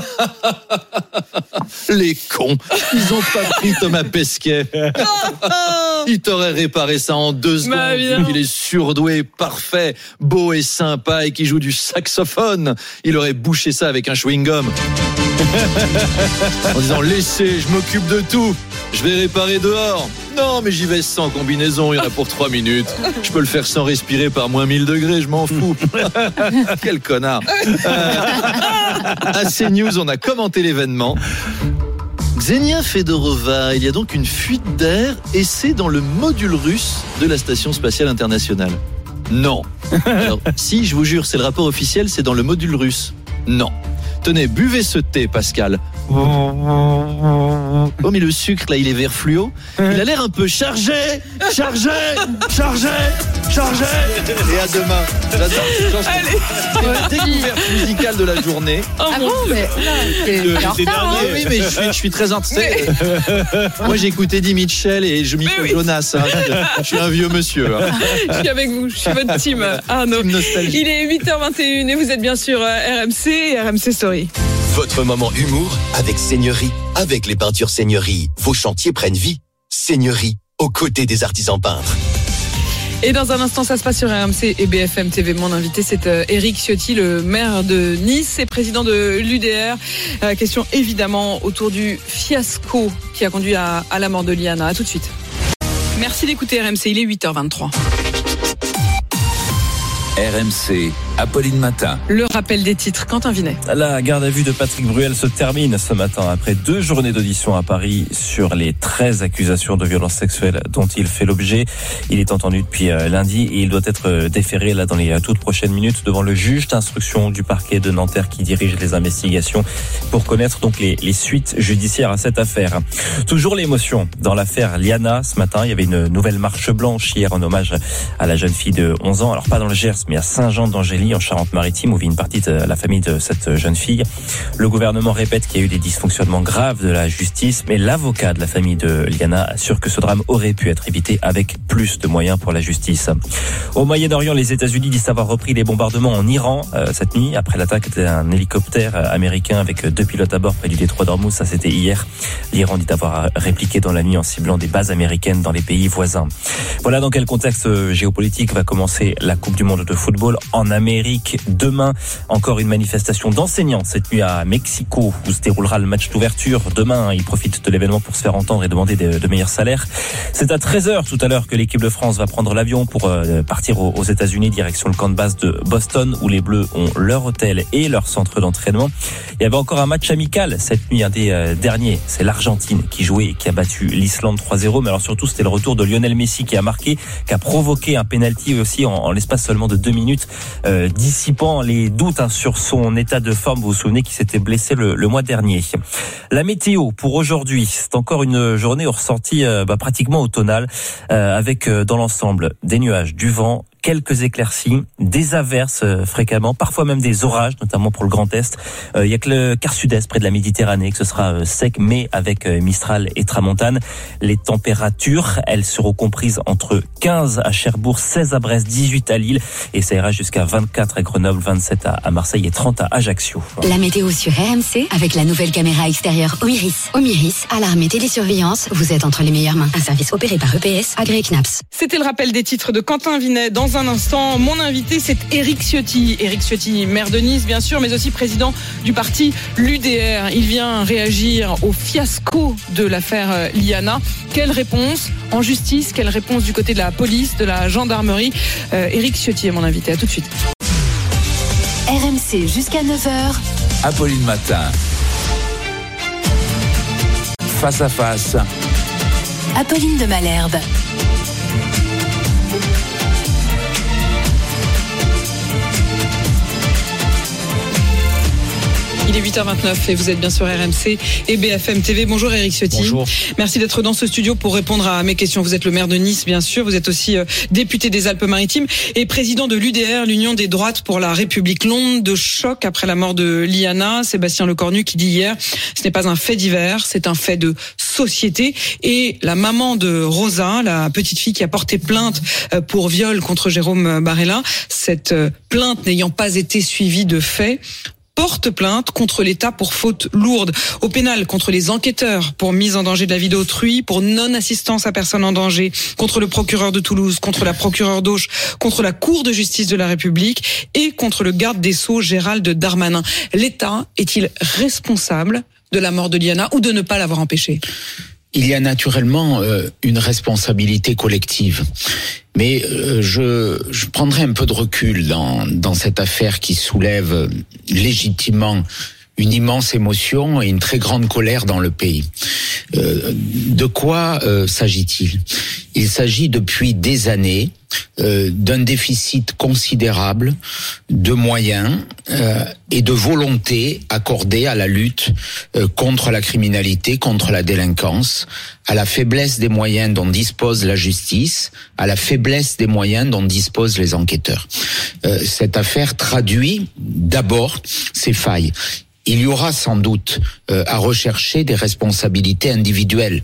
Les cons, ils ont pas pris Thomas Pesquet. Il t'aurait réparé ça en deux secondes. Bah, il est surdoué, parfait, beau et sympa et qui joue du saxophone. Il aurait bouché ça avec un chewing-gum. En disant laissez, je m'occupe de tout. Je vais réparer dehors. Non, mais j'y vais sans combinaison, il y en a pour trois minutes. Je peux le faire sans respirer par moins mille degrés, je m'en fous. Quel connard. Euh, à CNews, on a commenté l'événement. Xenia Fedorova, il y a donc une fuite d'air et c'est dans le module russe de la Station Spatiale Internationale. Non, Alors, si, je vous jure, c'est le rapport officiel, c'est dans le module russe. Non. Tenez, buvez ce thé, Pascal. Oh, mais le sucre, là, il est vert fluo. Il a l'air un peu chargé, chargé, chargé, chargé. Et à demain. J'adore cette chanson. C'est la découverte musicale de la journée. Oh, ah bon, mais là, Le, c'est dernier. Ah oui, mais je suis, je suis très intéressé. Moi, j'ai écouté Eddie Mitchell et je m'y fais oui. Jonas. Hein. Je suis un vieux monsieur. Hein. Je suis avec vous. Je suis votre team, Arnaud. Il est huit heures vingt et une et vous êtes bien sur R M C et R M C Story. Votre moment humour avec Seigneurie. Avec les peintures Seigneurie, vos chantiers prennent vie. Seigneurie, aux côtés des artisans peintres. Et dans un instant, ça se passe sur R M C et B F M T V. Mon invité, c'est Éric Ciotti, le maire de Nice et président de l'U D R. Euh, question évidemment autour du fiasco qui a conduit à, à la mort de Liana. À tout de suite. Merci d'écouter R M C, il est huit heures vingt-trois. R M C, Apolline Matin. Le rappel des titres, Quentin Vinet. La garde à vue de Patrick Bruel se termine ce matin après deux journées d'audition à Paris sur les treize accusations de violences sexuelles dont il fait l'objet. Il est entendu depuis lundi et il doit être déféré là dans les toutes prochaines minutes devant le juge d'instruction du parquet de Nanterre qui dirige les investigations pour connaître donc les, les suites judiciaires à cette affaire. Toujours l'émotion dans l'affaire Liana. Ce matin, il y avait une nouvelle marche blanche hier en hommage à la jeune fille de onze ans. Alors pas dans le Gers, mais à Saint-Jean-d'Angély, en Charente-Maritime, où vit une partie de la famille de cette jeune fille. Le gouvernement répète qu'il y a eu des dysfonctionnements graves de la justice, mais l'avocat de la famille de Liana assure que ce drame aurait pu être évité avec plus de moyens pour la justice. Au Moyen-Orient, les États-Unis disent avoir repris les bombardements en Iran euh, cette nuit, après l'attaque d'un hélicoptère américain avec deux pilotes à bord près du détroit d'Ormuz. Ça, c'était hier. L'Iran dit avoir répliqué dans la nuit en ciblant des bases américaines dans les pays voisins. Voilà dans quel contexte géopolitique va commencer la Coupe du Monde de football en Amérique. Demain, encore une manifestation d'enseignants cette nuit à Mexico où se déroulera le match d'ouverture. Demain, ils profitent de l'événement pour se faire entendre et demander de, de meilleurs salaires. C'est à treize heures tout à l'heure que l'équipe de France va prendre l'avion pour euh, partir aux, aux États-Unis, direction le camp de base de Boston où les Bleus ont leur hôtel et leur centre d'entraînement. Il y avait encore un match amical cette nuit, un des euh, derniers. C'est l'Argentine qui jouait et qui a battu l'Islande trois zéro. Mais alors surtout, c'était le retour de Lionel Messi qui a marqué, qui a provoqué un penalty aussi en, en l'espace seulement de deux minutes, euh, dissipant les doutes hein, sur son état de forme. Vous vous souvenez qu'il s'était blessé le, le mois dernier. La météo pour aujourd'hui, c'est encore une journée au ressenti euh, bah, pratiquement automnale, euh, avec euh, dans l'ensemble des nuages, du vent, quelques éclaircies, des averses euh, fréquemment, parfois même des orages, notamment pour le Grand Est. Euh, il y a que le quart sud-est près de la Méditerranée que ce sera euh, sec, mais avec euh, Mistral et Tramontane. Les températures, elles seront comprises entre quinze à Cherbourg, seize à Brest, dix-huit à Lille, et ça ira jusqu'à vingt-quatre à Grenoble, vingt-sept à, à Marseille et trente à Ajaccio. La météo sur R M C avec la nouvelle caméra extérieure Omiris. Omiris, alarme et télésurveillance, vous êtes entre les meilleures mains. Un service opéré par E P S, agréé C N A P S. C'était le rappel des titres de Quentin Vinet. Dans un instant, mon invité, c'est Éric Ciotti. Éric Ciotti, maire de Nice, bien sûr, mais aussi président du parti l'U D R. Il vient réagir au fiasco de l'affaire Liana. Quelle réponse en justice? Quelle réponse du côté de la police, de la gendarmerie? euh, Éric Ciotti est mon invité. À tout de suite. R M C jusqu'à neuf heures. Apolline Matin. Face à face. Apolline de Malherbe. Il est huit heures vingt-neuf et vous êtes bien sur R M C et B F M T V. Bonjour Éric Ciotti. Bonjour. Merci d'être dans ce studio pour répondre à mes questions. Vous êtes le maire de Nice, bien sûr. Vous êtes aussi député des Alpes-Maritimes et président de l'U D R, l'Union des droites pour la République. L'onde de choc après la mort de Liana. Sébastien Lecornu qui dit hier, ce n'est pas un fait divers, c'est un fait de société. Et la maman de Rosa, la petite fille qui a porté plainte pour viol contre Jérôme Barella, cette plainte n'ayant pas été suivie de faits, porte plainte contre l'État pour faute lourde. Au pénal, contre les enquêteurs pour mise en danger de la vie d'autrui, pour non-assistance à personne en danger, contre le procureur de Toulouse, contre la procureure d'Auch, contre la Cour de justice de la République et contre le garde des Sceaux Gérald Darmanin. L'État est-il responsable de la mort de Liana ou de ne pas l'avoir empêchée ? Il y a naturellement euh, une responsabilité collective. Mais euh, je, je prendrai un peu de recul dans, dans cette affaire qui soulève légitimement une immense émotion et une très grande colère dans le pays. Euh, de quoi euh, s'agit-il ? Il s'agit depuis des années euh, d'un déficit considérable de moyens euh, et de volonté accordée à la lutte euh, contre la criminalité, contre la délinquance, à la faiblesse des moyens dont dispose la justice, à la faiblesse des moyens dont disposent les enquêteurs. Euh, cette affaire traduit d'abord ces failles. Il y aura sans doute euh, à rechercher des responsabilités individuelles.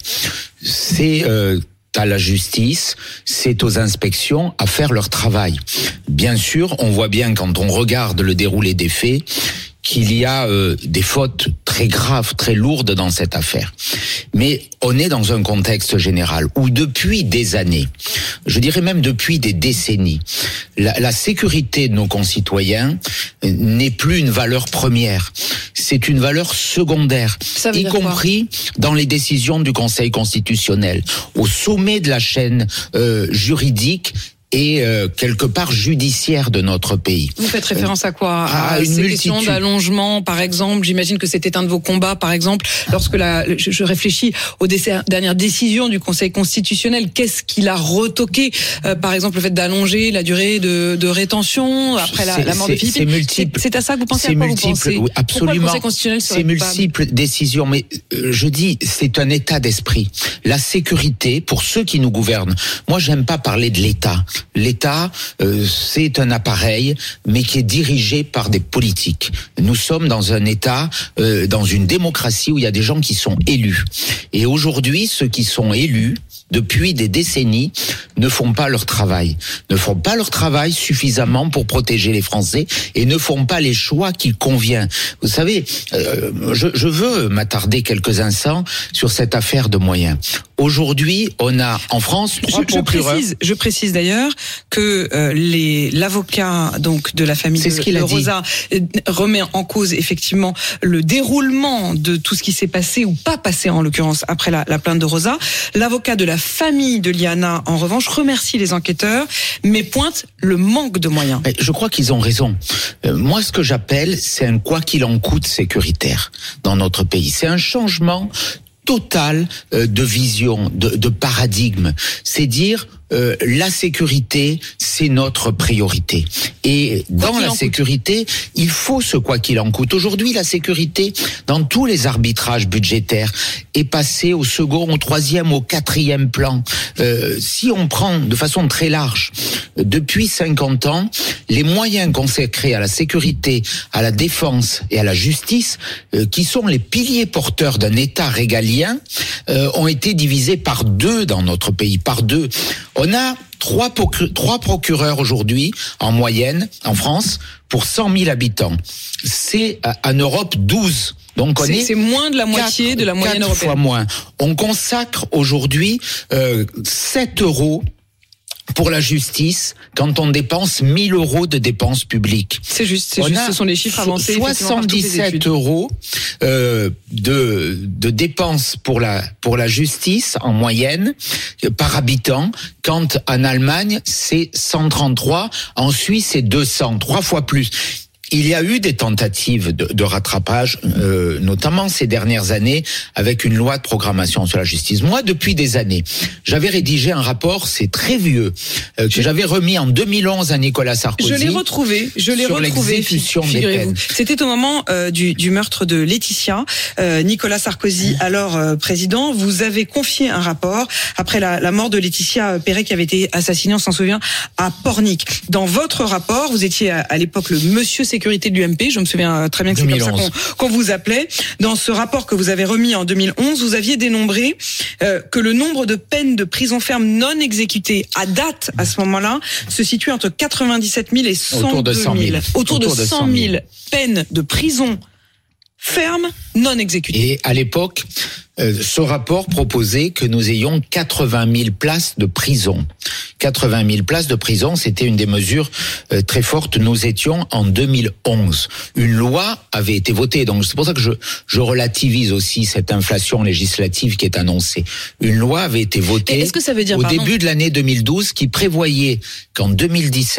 C'est euh, à la justice, c'est aux inspections à faire leur travail. Bien sûr, on voit bien quand on regarde le déroulé des faits qu'il y a euh, des fautes très graves, très lourdes dans cette affaire. Mais on est dans un contexte général où depuis des années, je dirais même depuis des décennies, la, la sécurité de nos concitoyens n'est plus une valeur première. C'est une valeur secondaire, y compris quoi dans les décisions du Conseil constitutionnel, au sommet de la chaîne euh, juridique et euh, quelque part judiciaire de notre pays. Vous faites référence à quoi? À, à une ces multitude. questions d'allongement, par exemple. J'imagine que c'était un de vos combats, par exemple, lorsque la, je, je réfléchis aux déc- dernières décisions du Conseil constitutionnel. Qu'est-ce qu'il a retoqué? euh, Par exemple, le fait d'allonger la durée de, de rétention après la, la mort de Philippe. C'est multiple. C'est à ça que vous pensez? C'est à quoi multiple. Vous pensez Oui, absolument. Pourquoi le Conseil constitutionnel serait c'est multiples coupable décisions, mais euh, je dis, c'est un état d'esprit. La sécurité, pour ceux qui nous gouvernent. Moi, j'aime pas parler de l'État. L'État, Euh, c'est un appareil, mais qui est dirigé par des politiques. Nous sommes dans un État, euh, dans une démocratie où il y a des gens qui sont élus. Et aujourd'hui, ceux qui sont élus, depuis des décennies, ne font pas leur travail. Ne font pas leur travail suffisamment pour protéger les Français et ne font pas les choix qu'il convient. Vous savez, euh, je, je veux m'attarder quelques instants sur cette affaire de moyens. Aujourd'hui, on a en France trois je, je procureurs. Précise, je précise d'ailleurs que euh, les l'avocat donc de la famille C'est de, ce qu'il de a dit. Rosa euh, remet en cause effectivement le déroulement de tout ce qui s'est passé ou pas passé en l'occurrence après la, la plainte de Rosa. L'avocat de la famille de Liana en revanche remercie les enquêteurs mais pointe le manque de moyens. Je crois qu'ils ont raison. Euh, moi, ce que j'appelle, c'est un quoi qu'il en coûte sécuritaire dans notre pays. C'est un changement total euh, de vision, de, de paradigme. C'est dire euh, la sécurité, c'est notre priorité. Et dans la sécurité, il faut ce quoi qu'il en coûte. Aujourd'hui, la sécurité, dans tous les arbitrages budgétaires, est passée au second, au troisième, au quatrième plan. Euh, si on prend de façon très large, depuis cinquante ans, les moyens consacrés à la sécurité, à la défense et à la justice, euh, qui sont les piliers porteurs d'un État régalien, euh, ont été divisés par deux dans notre pays, par deux. On a trois, procure- trois procureurs aujourd'hui, en moyenne, en France, pour cent mille habitants. C'est euh, en Europe douze. Donc on c'est, est c'est moins de la moitié quatre, de la moyenne quatre européenne. fois moins. On consacre aujourd'hui euh, sept euros pour la justice quand on dépense mille euros de dépenses publiques. C'est juste, c'est on juste a ce sont les chiffres avancés. soixante-dix-sept euros euh, de, de dépenses pour la, pour la justice en moyenne par habitant, quand en Allemagne c'est cent trente-trois, en Suisse c'est deux cents, trois fois plus. Il y a eu des tentatives de, de rattrapage, euh, notamment ces dernières années, avec une loi de programmation sur la justice. Moi, depuis des années, j'avais rédigé un rapport, c'est très vieux, euh, que je... j'avais remis en deux mille onze à Nicolas Sarkozy. Je l'ai retrouvé, je l'ai sur retrouvé. L'exécution des peines. C'était au moment euh, du, du meurtre de Laetitia. Euh, Nicolas Sarkozy, alors euh, président, vous avez confié un rapport après la, la mort de Laetitia Perret qui avait été assassinée, on s'en souvient, à Pornic. Dans votre rapport, vous étiez à, à l'époque le monsieur sécurité de l'U M P, je me souviens très bien que c'est comme ça qu'on, qu'on vous appelait. Dans ce rapport que vous avez remis en deux mille onze, vous aviez dénombré euh, que le nombre de peines de prison ferme non exécutées à date, à ce moment-là, se situe entre quatre-vingt-dix-sept mille et cent deux mille. Autour, Autour de cent mille peines de prison ferme non exécutées. Et à l'époque, euh, ce rapport proposait que nous ayons quatre-vingt mille places de prison. quatre-vingt mille places de prison, c'était une des mesures euh, très fortes. Nous étions en deux mille onze. Une loi avait été votée, donc c'est pour ça que je, je relativise aussi cette inflation législative qui est annoncée. Une loi avait été votée Est-ce que ça veut dire, au pardon, début de l'année deux mille douze qui prévoyait qu'en deux mille dix-sept,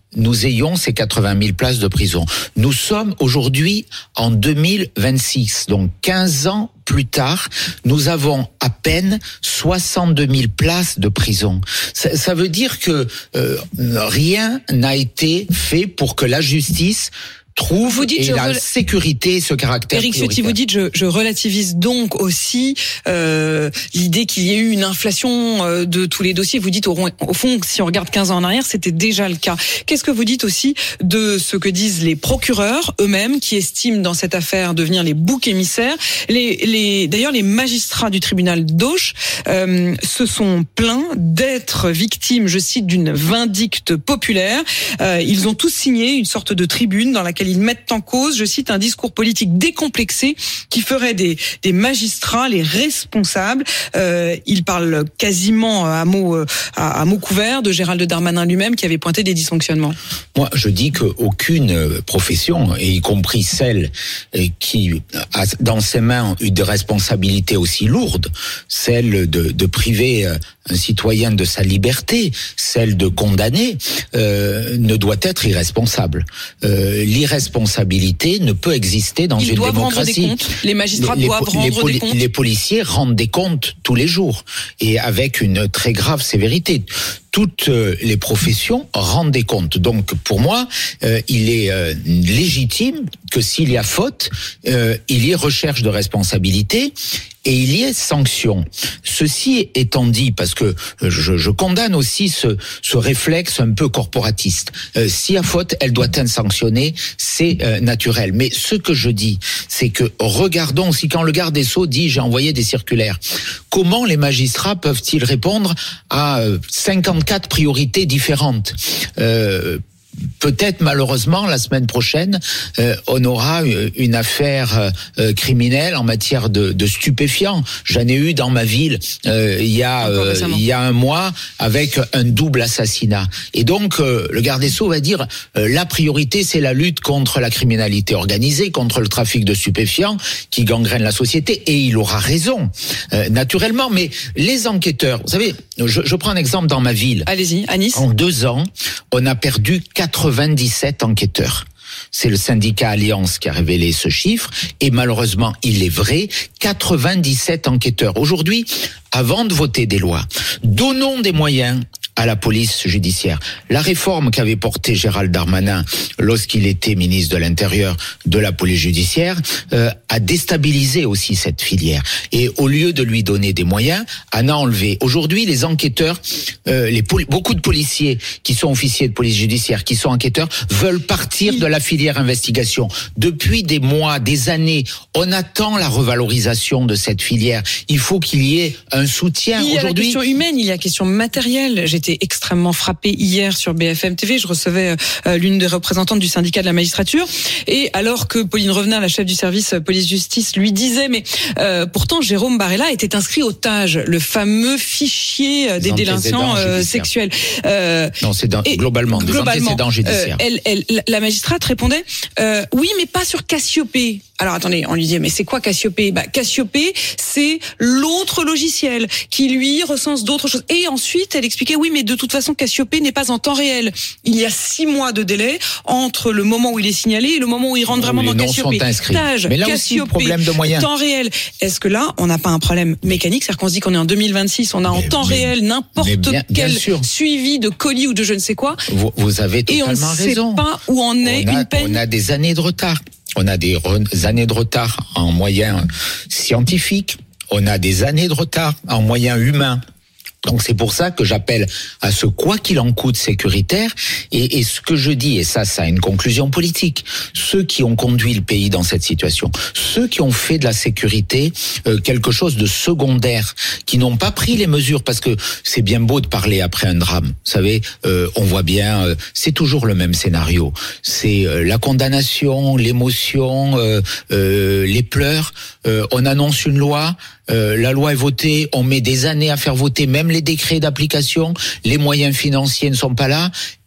nous ayons ces quatre-vingt mille places de prison. Nous sommes aujourd'hui en deux mille vingt-six, donc quinze ans plus tard, nous avons à peine soixante-deux mille places de prison. Ça, ça veut dire que euh, rien n'a été fait pour que la justice trouve vous dites, et la rel... sécurité, ce caractère Éric Ciotti, vous dites, je, je relativise donc aussi euh, l'idée qu'il y ait eu une inflation euh, de tous les dossiers. Vous dites, au, au fond, si on regarde quinze ans en arrière, c'était déjà le cas. Qu'est-ce que vous dites aussi de ce que disent les procureurs eux-mêmes, qui estiment dans cette affaire devenir les boucs émissaires? les, les, D'ailleurs, les magistrats du tribunal d'Auch euh, se sont plaints d'être victimes, je cite, d'une vindicte populaire. Euh, ils ont tous signé une sorte de tribune dans laquelle ils mettent en cause, je cite, un discours politique décomplexé qui ferait des, des magistrats les responsables. Euh, ils parlent quasiment à mots, à, à mots couverts de Gérald Darmanin lui-même qui avait pointé des dysfonctionnements. Moi, je dis qu'aucune profession, et y compris celle qui a dans ses mains eu des responsabilités aussi lourdes, celle de, de priver un citoyen de sa liberté, celle de condamner, euh, ne doit être irresponsable. Euh, l'irresponsabilité ne peut exister dans Ils une doivent démocratie. Rendre des comptes. Les magistrats les, doivent les, rendre les, des comptes. Les policiers rendent des comptes tous les jours et avec une très grave sévérité. Toutes les professions rendent des comptes. Donc, pour moi, euh, il est euh, légitime que s'il y a faute, euh, il y ait recherche de responsabilité et il y ait sanction. Ceci étant dit, parce que je, je condamne aussi ce, ce réflexe un peu corporatiste. Euh, s'il y a faute, elle doit être sanctionnée, c'est euh, naturel. Mais ce que je dis, c'est que regardons aussi quand le garde des Sceaux dit « j'ai envoyé des circulaires », comment les magistrats peuvent-ils répondre à cinquante-quatre priorités différentes ? euh, Peut-être malheureusement la semaine prochaine euh, on aura une affaire euh, criminelle en matière de, de stupéfiants. J'en ai eu dans ma ville euh, il y a euh, il y a un mois avec un double assassinat. Et donc euh, le garde des Sceaux va dire euh, la priorité c'est la lutte contre la criminalité organisée, contre le trafic de stupéfiants qui gangrène la société. Et il aura raison euh, naturellement. Mais les enquêteurs, vous savez, je, je prends un exemple dans ma ville. Allez-y, à Nice. En deux ans, on a perdu quatre-vingt-dix-sept enquêteurs. C'est le syndicat Alliance qui a révélé ce chiffre et malheureusement, il est vrai, quatre-vingt-dix-sept enquêteurs. Aujourd'hui, avant de voter des lois, donnons des moyens à la police judiciaire. La réforme qu'avait portée Gérald Darmanin lorsqu'il était ministre de l'Intérieur de la police judiciaire euh, a déstabilisé aussi cette filière. Et au lieu de lui donner des moyens, en a enlevé. Aujourd'hui, les enquêteurs, euh, les poli- beaucoup de policiers qui sont officiers de police judiciaire, qui sont enquêteurs, veulent partir de la filière investigation. Depuis des mois, des années, on attend la revalorisation de cette filière. Il faut qu'il y ait un soutien. Il y a Aujourd'hui, la question humaine, il y a la question matérielle. J'étais extrêmement frappée hier sur B F M T V. Je recevais euh, l'une des représentantes du syndicat de la magistrature. Et alors que Pauline Revenat, la chef du service police-justice, lui disait, mais euh, pourtant Jérôme Barella était inscrit au T A J, le fameux fichier des, des délinquants euh, sexuels. Euh, non, c'est dans, globalement, des antécédents judiciaires. Euh, elle, elle, la magistrate répondait, euh, oui, mais pas sur Cassiopée. Alors attendez, on lui dit, mais c'est quoi Cassiopée? Bah, Cassiopée, c'est l'autre logiciel qui lui recense d'autres choses. Et ensuite, elle expliquait, oui, mais de toute façon, Cassiopée n'est pas en temps réel. Il y a six mois de délai entre le moment où il est signalé et le moment où il rentre vraiment où dans Cassiopée. T A J, mais là aussi, problème de moyens. Temps réel. Est-ce que là, on n'a pas un problème mécanique? C'est-à-dire qu'on se dit qu'on est en deux mille vingt-six, on a en mais, temps mais, réel n'importe bien, quel bien suivi de colis ou de je ne sais quoi. Vous, vous avez totalement raison. Et on ne sait pas où en est on a, une peine. On a des années de retard. On a des re- années de retard en moyens scientifiques. On a des années de retard en moyens humains. Donc c'est pour ça que j'appelle à ce quoi qu'il en coûte sécuritaire. Et, et ce que je dis, et ça, ça a une conclusion politique, ceux qui ont conduit le pays dans cette situation, ceux qui ont fait de la sécurité euh, quelque chose de secondaire, qui n'ont pas pris les mesures, parce que c'est bien beau de parler après un drame. Vous savez, euh, on voit bien, euh, c'est toujours le même scénario. C'est euh, la condamnation, l'émotion, euh, euh, les pleurs. Euh, on annonce une loi. Euh, la loi est votée, on met des années à faire voter même les décrets d'application, les moyens financiers ne sont pas là,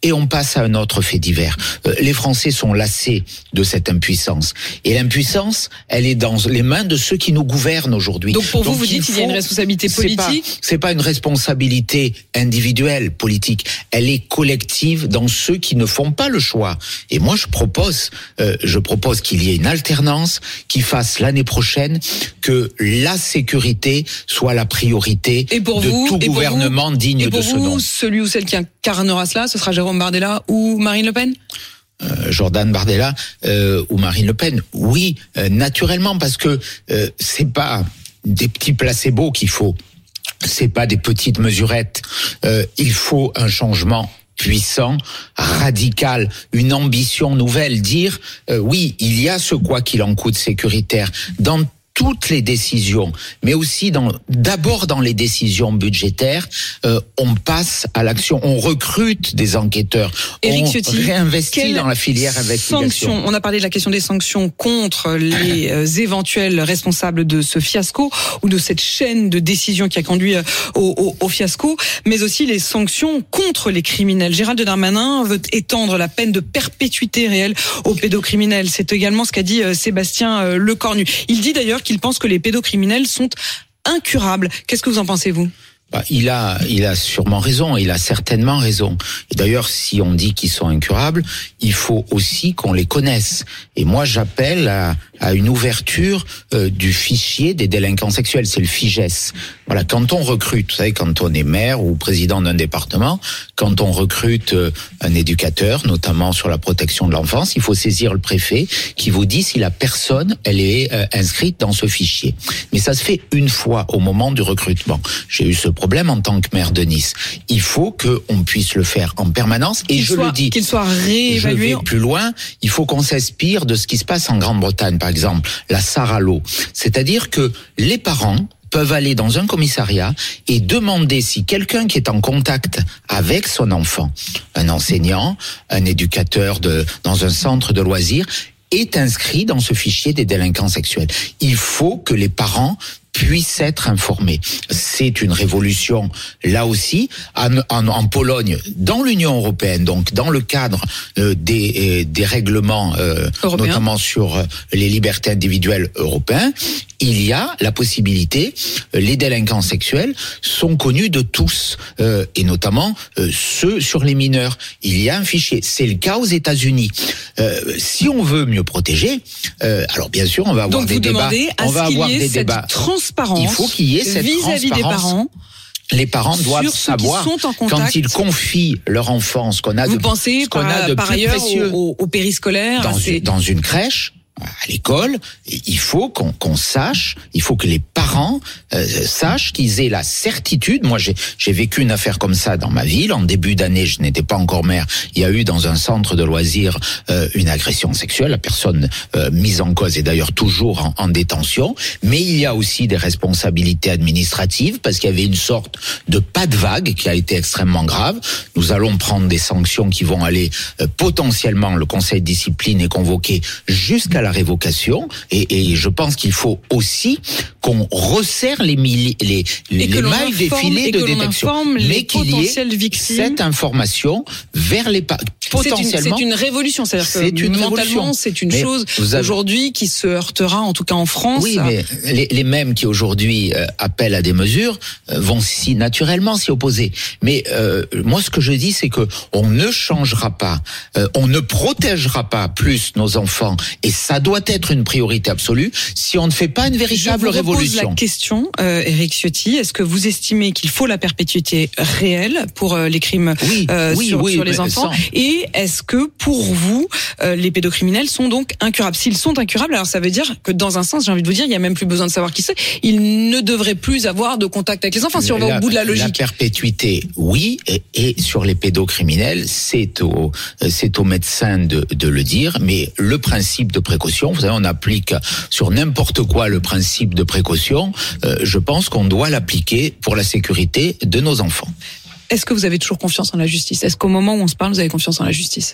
et on passe à un autre fait divers. Euh, les Français sont lassés de cette impuissance. Et l'impuissance, elle est dans les mains de ceux qui nous gouvernent aujourd'hui. Donc pour vous, Donc, vous dites qu'il y a une responsabilité politique. C'est pas, c'est pas une responsabilité individuelle, politique. Elle est collective dans ceux qui ne font pas le choix. Et moi, je propose, euh, je propose qu'il y ait une alternance qui fasse l'année prochaine que la sécurité soit la priorité de vous, tout gouvernement vous, digne de ce nom. Et pour vous, celui ou celle qui incarnera cela, ce sera Jérôme Bardella ou Marine Le Pen ? Euh, Jordan Bardella euh, ou Marine Le Pen, oui, euh, naturellement, parce que euh, c'est pas des petits placebos qu'il faut, c'est pas des petites mesurettes. Euh, il faut un changement puissant, radical, une ambition nouvelle. Dire euh, oui, il y a ce quoi qu'il en coûte sécuritaire dans toutes les décisions, mais aussi dans, d'abord dans les décisions budgétaires, euh, on passe à l'action, on recrute des enquêteurs, Éric on Ciotti, réinvestit dans la filière investigation. Sanctions, on a parlé de la question des sanctions contre les euh, éventuels responsables de ce fiasco ou de cette chaîne de décisions qui a conduit euh, au, au, au fiasco, mais aussi les sanctions contre les criminels. Gérald Darmanin veut étendre la peine de perpétuité réelle aux pédocriminels. C'est également ce qu'a dit euh, Sébastien euh, Lecornu. Il dit d'ailleurs qu'il pense que les pédocriminels sont incurables. Qu'est-ce que vous en pensez, vous ? Bah, il a, il a sûrement raison, il a certainement raison. Et d'ailleurs, si on dit qu'ils sont incurables, il faut aussi qu'on les connaisse. Et moi, j'appelle à, à une ouverture euh, du fichier des délinquants sexuels, c'est le FIGES. Voilà, quand on recrute, vous savez, quand on est maire ou président d'un département, quand on recrute euh, un éducateur, notamment sur la protection de l'enfance, il faut saisir le préfet qui vous dit si la personne, elle est euh, inscrite dans ce fichier. Mais ça se fait une fois au moment du recrutement. J'ai eu ce problème en tant que maire de Nice. Il faut qu'on puisse le faire en permanence et qu'il je soit, le dis. Qu'il soit réévalué. Je vais plus loin. Il faut qu'on s'inspire de ce qui se passe en Grande-Bretagne, par exemple, la Saralo. C'est-à-dire que les parents peuvent aller dans un commissariat et demander si quelqu'un qui est en contact avec son enfant, un enseignant, un éducateur de, dans un centre de loisirs, est inscrit dans ce fichier des délinquants sexuels. Il faut que les parents puissent être informés. C'est une révolution, là aussi, en, en, en Pologne, dans l'Union européenne, donc dans le cadre euh, des, euh, des règlements, euh, notamment sur euh, les libertés individuelles européens, il y a la possibilité, euh, les délinquants sexuels sont connus de tous, euh, et notamment euh, ceux sur les mineurs. Il y a un fichier. C'est le cas aux États-Unis. Euh, si on veut mieux protéger, euh, alors bien sûr, on va avoir donc des vous débats. À on va avoir des débats. Il faut qu'il y ait cette vis-à-vis transparence. Des parents. Les parents doivent savoir quand ils confient leur enfant ce qu'on a Vous de, pensez ce qu'on par, a de par plus ailleurs précieux au, au périscolaire, dans, une, dans une crèche. À l'école, il faut qu'on, qu'on sache, il faut que les parents euh, sachent qu'ils aient la certitude. Moi, j'ai, j'ai vécu une affaire comme ça dans ma ville. En début d'année, je n'étais pas encore maire. Il y a eu dans un centre de loisirs euh, une agression sexuelle. La personne euh, mise en cause est d'ailleurs toujours en, en détention. Mais il y a aussi des responsabilités administratives parce qu'il y avait une sorte de pas de vague qui a été extrêmement grave. Nous allons prendre des sanctions qui vont aller euh, potentiellement, le conseil de discipline est convoqué jusqu'à la révocation et, et je pense qu'il faut aussi qu'on resserre les, milli, les, les, les mailles des filets de détection, mais qu'il y ait cette information vers les pa- potentiellement. C'est une, c'est une révolution, c'est-à-dire c'est que une mentalement révolution. C'est une mais chose avez... aujourd'hui qui se heurtera, en tout cas en France. Oui, mais les, les mêmes qui aujourd'hui euh, appellent à des mesures euh, vont si naturellement s'y opposer. Mais euh, moi, ce que je dis, c'est que on ne changera pas, euh, on ne protégera pas plus nos enfants, et ça doit être une priorité absolue si on ne fait pas une véritable révolution. Je vous repose la question, euh, Éric Ciotti. Est-ce que vous estimez qu'il faut la perpétuité réelle pour euh, les crimes oui, euh, oui, sur, oui, sur les enfants sans... Et est-ce que pour vous, euh, les pédocriminels sont donc incurables ? S'ils sont incurables, alors ça veut dire que dans un sens, j'ai envie de vous dire, il n'y a même plus besoin de savoir qui c'est. Ils ne devraient plus avoir de contact avec les enfants, si on va la, au bout de la logique. La perpétuité, oui, et, et sur les pédocriminels, c'est au, c'est aux médecins de, de le dire, mais le principe de précaution, vous savez, on applique sur n'importe quoi le principe de précaution, euh, je pense qu'on doit l'appliquer pour la sécurité de nos enfants. Est-ce que vous avez toujours confiance en la justice ? Est-ce qu'au moment où on se parle, vous avez confiance en la justice ?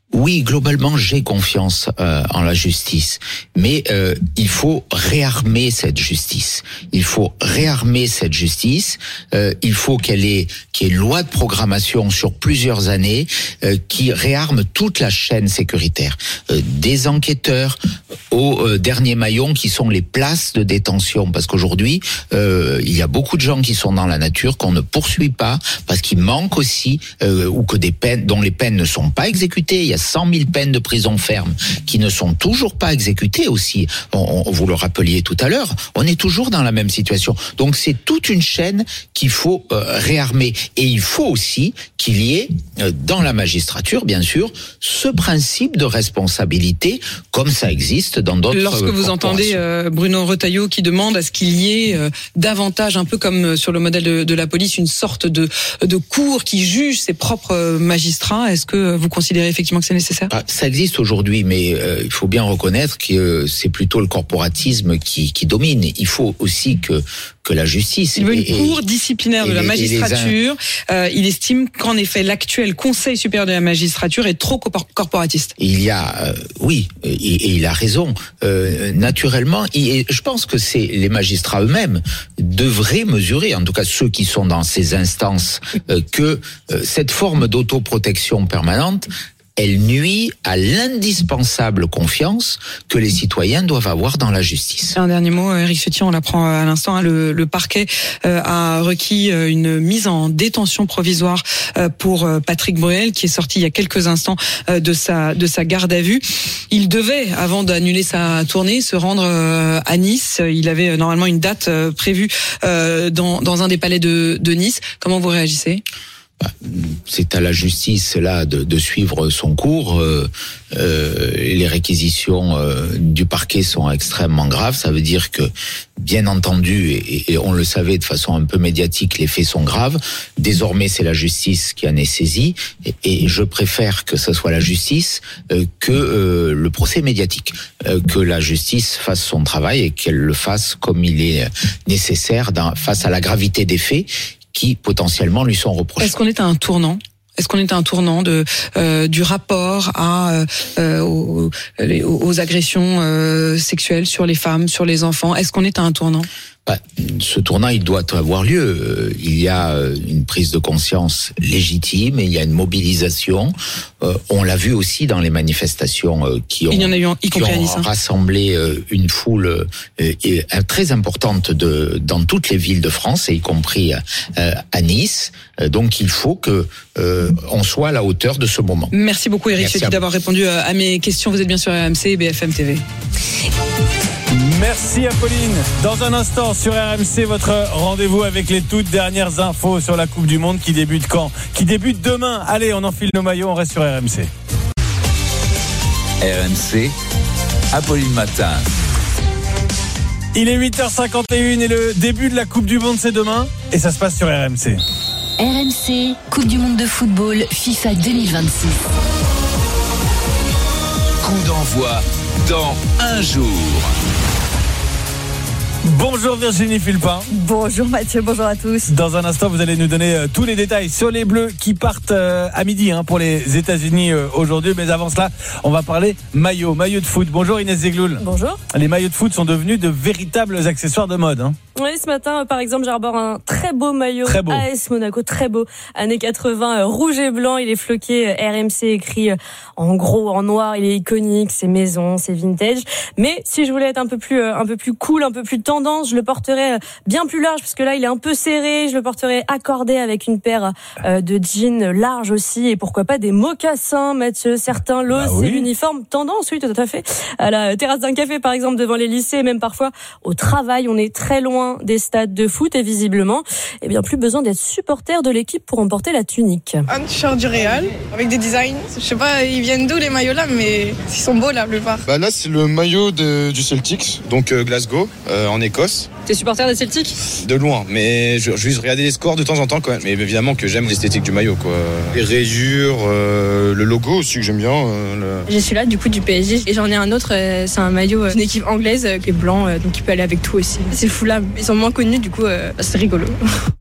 Oui, globalement, j'ai confiance euh, en la justice, mais euh, il faut réarmer cette justice. Il faut réarmer cette justice. Euh, il faut qu'elle ait, qu'il y ait une loi de programmation sur plusieurs années euh, qui réarme toute la chaîne sécuritaire, euh, des enquêteurs au euh, dernier maillon qui sont les places de détention. Parce qu'aujourd'hui, euh, il y a beaucoup de gens qui sont dans la nature qu'on ne poursuit pas parce qu'il manque aussi euh, ou que des peines dont les peines ne sont pas exécutées. Il y a cent mille peines de prison ferme qui ne sont toujours pas exécutées aussi. On, on, vous le rappeliez tout à l'heure, on est toujours dans la même situation. Donc c'est toute une chaîne qu'il faut euh, réarmer. Et il faut aussi qu'il y ait, euh, dans la magistrature, bien sûr, ce principe de responsabilité, comme ça existe dans d'autres Lorsque vous entendez euh, Bruno Retailleau qui demande à ce qu'il y ait euh, davantage, un peu comme sur le modèle de, de la police, une sorte de, de cour qui juge ses propres magistrats, est-ce que vous considérez effectivement que c'est nécessaire ? Ah, ça existe aujourd'hui, mais euh, il faut bien reconnaître que euh, c'est plutôt le corporatisme qui, qui domine. Il faut aussi que que la justice. Il veut une et, cour disciplinaire et, de la et magistrature. Les... Euh, il estime qu'en effet, l'actuel Conseil supérieur de la magistrature est trop corporatiste. Il y a, euh, oui, et, et il a raison. Euh, naturellement, et je pense que c'est les magistrats eux-mêmes devraient mesurer, en tout cas ceux qui sont dans ces instances, euh, que euh, cette forme d'autoprotection permanente, elle nuit à l'indispensable confiance que les citoyens doivent avoir dans la justice. Un dernier mot, Éric Ciotti, on l'apprend à l'instant, le, le parquet a requis une mise en détention provisoire pour Patrick Bruel, qui est sorti il y a quelques instants de sa, de sa garde à vue. Il devait, avant d'annuler sa tournée, se rendre à Nice. Il avait normalement une date prévue dans, dans un des palais de, de Nice. Comment vous réagissez ? C'est à la justice là de, de suivre son cours. Euh, euh, les réquisitions euh, du parquet sont extrêmement graves. Ça veut dire que, bien entendu, et, et on le savait de façon un peu médiatique, les faits sont graves. Désormais, c'est la justice qui en est saisie, et, et je préfère que ce soit la justice euh, que euh, le procès médiatique, euh, que la justice fasse son travail et qu'elle le fasse comme il est nécessaire dans, face à la gravité des faits qui potentiellement lui sont reprochés. Est-ce qu'on est à un tournant ? Est-ce qu'on est à un tournant de euh, du rapport à euh, aux, aux agressions euh, sexuelles sur les femmes, sur les enfants ? Est-ce qu'on est à un tournant ? Bah, ce tournant, il doit avoir lieu. Il y a une prise de conscience légitime et il y a une mobilisation. Euh, on l'a vu aussi dans les manifestations euh, qui ont, il y en a eu en, y qui ont à Nice, hein. rassemblé euh, une foule euh, et, euh, très importante de, dans toutes les villes de France, et y compris euh, à Nice. Euh, donc il faut que euh, on soit à la hauteur de ce moment. Merci beaucoup Éric Ciotti d'avoir répondu à mes questions. Vous êtes bien sur R M C et B F M T V. Merci Apolline. Dans un instant sur R M C, votre rendez-vous avec les toutes dernières infos sur la Coupe du Monde qui débute quand ? Qui débute demain. Allez, on enfile nos maillots, on reste sur R M C. R M C, Apolline Matin. Il est huit heures cinquante et un et le début de la Coupe du Monde, c'est demain. Et ça se passe sur R M C. R M C, Coupe du Monde de football, FIFA deux mille vingt-six. Coup d'envoi dans un jour. Bonjour Virginie Fulpin. Bonjour Mathieu, bonjour à tous. Dans un instant, vous allez nous donner euh, tous les détails sur les Bleus qui partent euh, à midi hein, pour les États-Unis euh, aujourd'hui. Mais avant cela, on va parler maillot, maillot de foot. Bonjour Inès Zegloul. Bonjour. Les maillots de foot sont devenus de véritables accessoires de mode. Hein. Oui, ce matin, par exemple, j'arbore un très beau maillot très beau. A S Monaco, très beau, années quatre-vingts, euh, rouge et blanc. Il est floqué euh, R M C, écrit euh, en gros, en noir. Il est iconique, c'est maison, c'est vintage. Mais si je voulais être un peu plus, euh, un peu plus cool, un peu plus tendance, je le porterais bien plus large, parce que là, il est un peu serré. Je le porterais accordé avec une paire euh, de jeans large aussi, et pourquoi pas des mocassins, Mathieu. Certains l'osent, bah oui. C'est l'uniforme tendance, oui, tout à fait. À la terrasse d'un café, par exemple, devant les lycées, même parfois au travail, on est très loin des stades de foot et visiblement, eh bien, plus besoin d'être supporter de l'équipe pour emporter la tunique. Un t-shirt du Real avec des designs. Je sais pas, ils viennent d'où les maillots là, mais ils sont beaux la plupart. Bah là, c'est le maillot de, du Celtics, donc euh, Glasgow, euh, en Écosse. T'es supporter des Celtics ? De loin, mais je, je juste regarder les scores de temps en temps quand même. Mais évidemment que j'aime l'esthétique du maillot, quoi. Les rayures, euh, le logo aussi que j'aime bien. Euh, le... J'ai celui-là du coup du P S G et j'en ai un autre. Euh, c'est un maillot d'une équipe anglaise euh, qui est blanc, euh, donc il peut aller avec tout aussi. C'est le foulard. Ils sont moins connus, du coup, euh, c'est rigolo.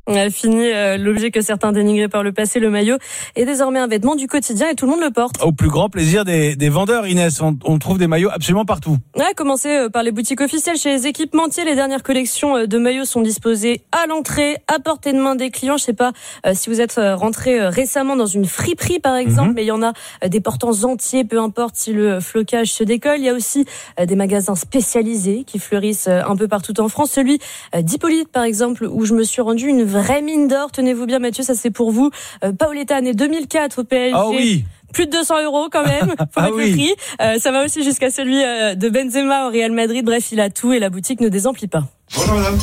Fini euh, l'objet que certains dénigraient par le passé, le maillot est désormais un vêtement du quotidien et tout le monde le porte. Au plus grand plaisir des, des vendeurs, Inès, on, on trouve des maillots absolument partout. Ouais, commencer par les boutiques officielles. Chez les équipementiers, les dernières collections de maillots sont disposées à l'entrée, à portée de main des clients. Je sais pas euh, si vous êtes rentré euh, récemment dans une friperie par exemple, mm-hmm. mais il y en a euh, des portants entiers, peu importe si le flocage se décolle. Il y a aussi euh, des magasins spécialisés qui fleurissent euh, un peu partout en France. Celui euh, d'Hippolyte par exemple, où je me suis rendu, une vraie mine d'or. Tenez-vous bien Mathieu, ça c'est pour vous. Euh, Paoletta, année deux mille quatre au P S G. Ah oui. Plus de deux cents euros quand même pour ah mettre oui. le prix. Euh, ça va aussi jusqu'à celui euh, de Benzema au Real Madrid. Bref, il a tout et la boutique ne désemplit pas. Bonjour madame.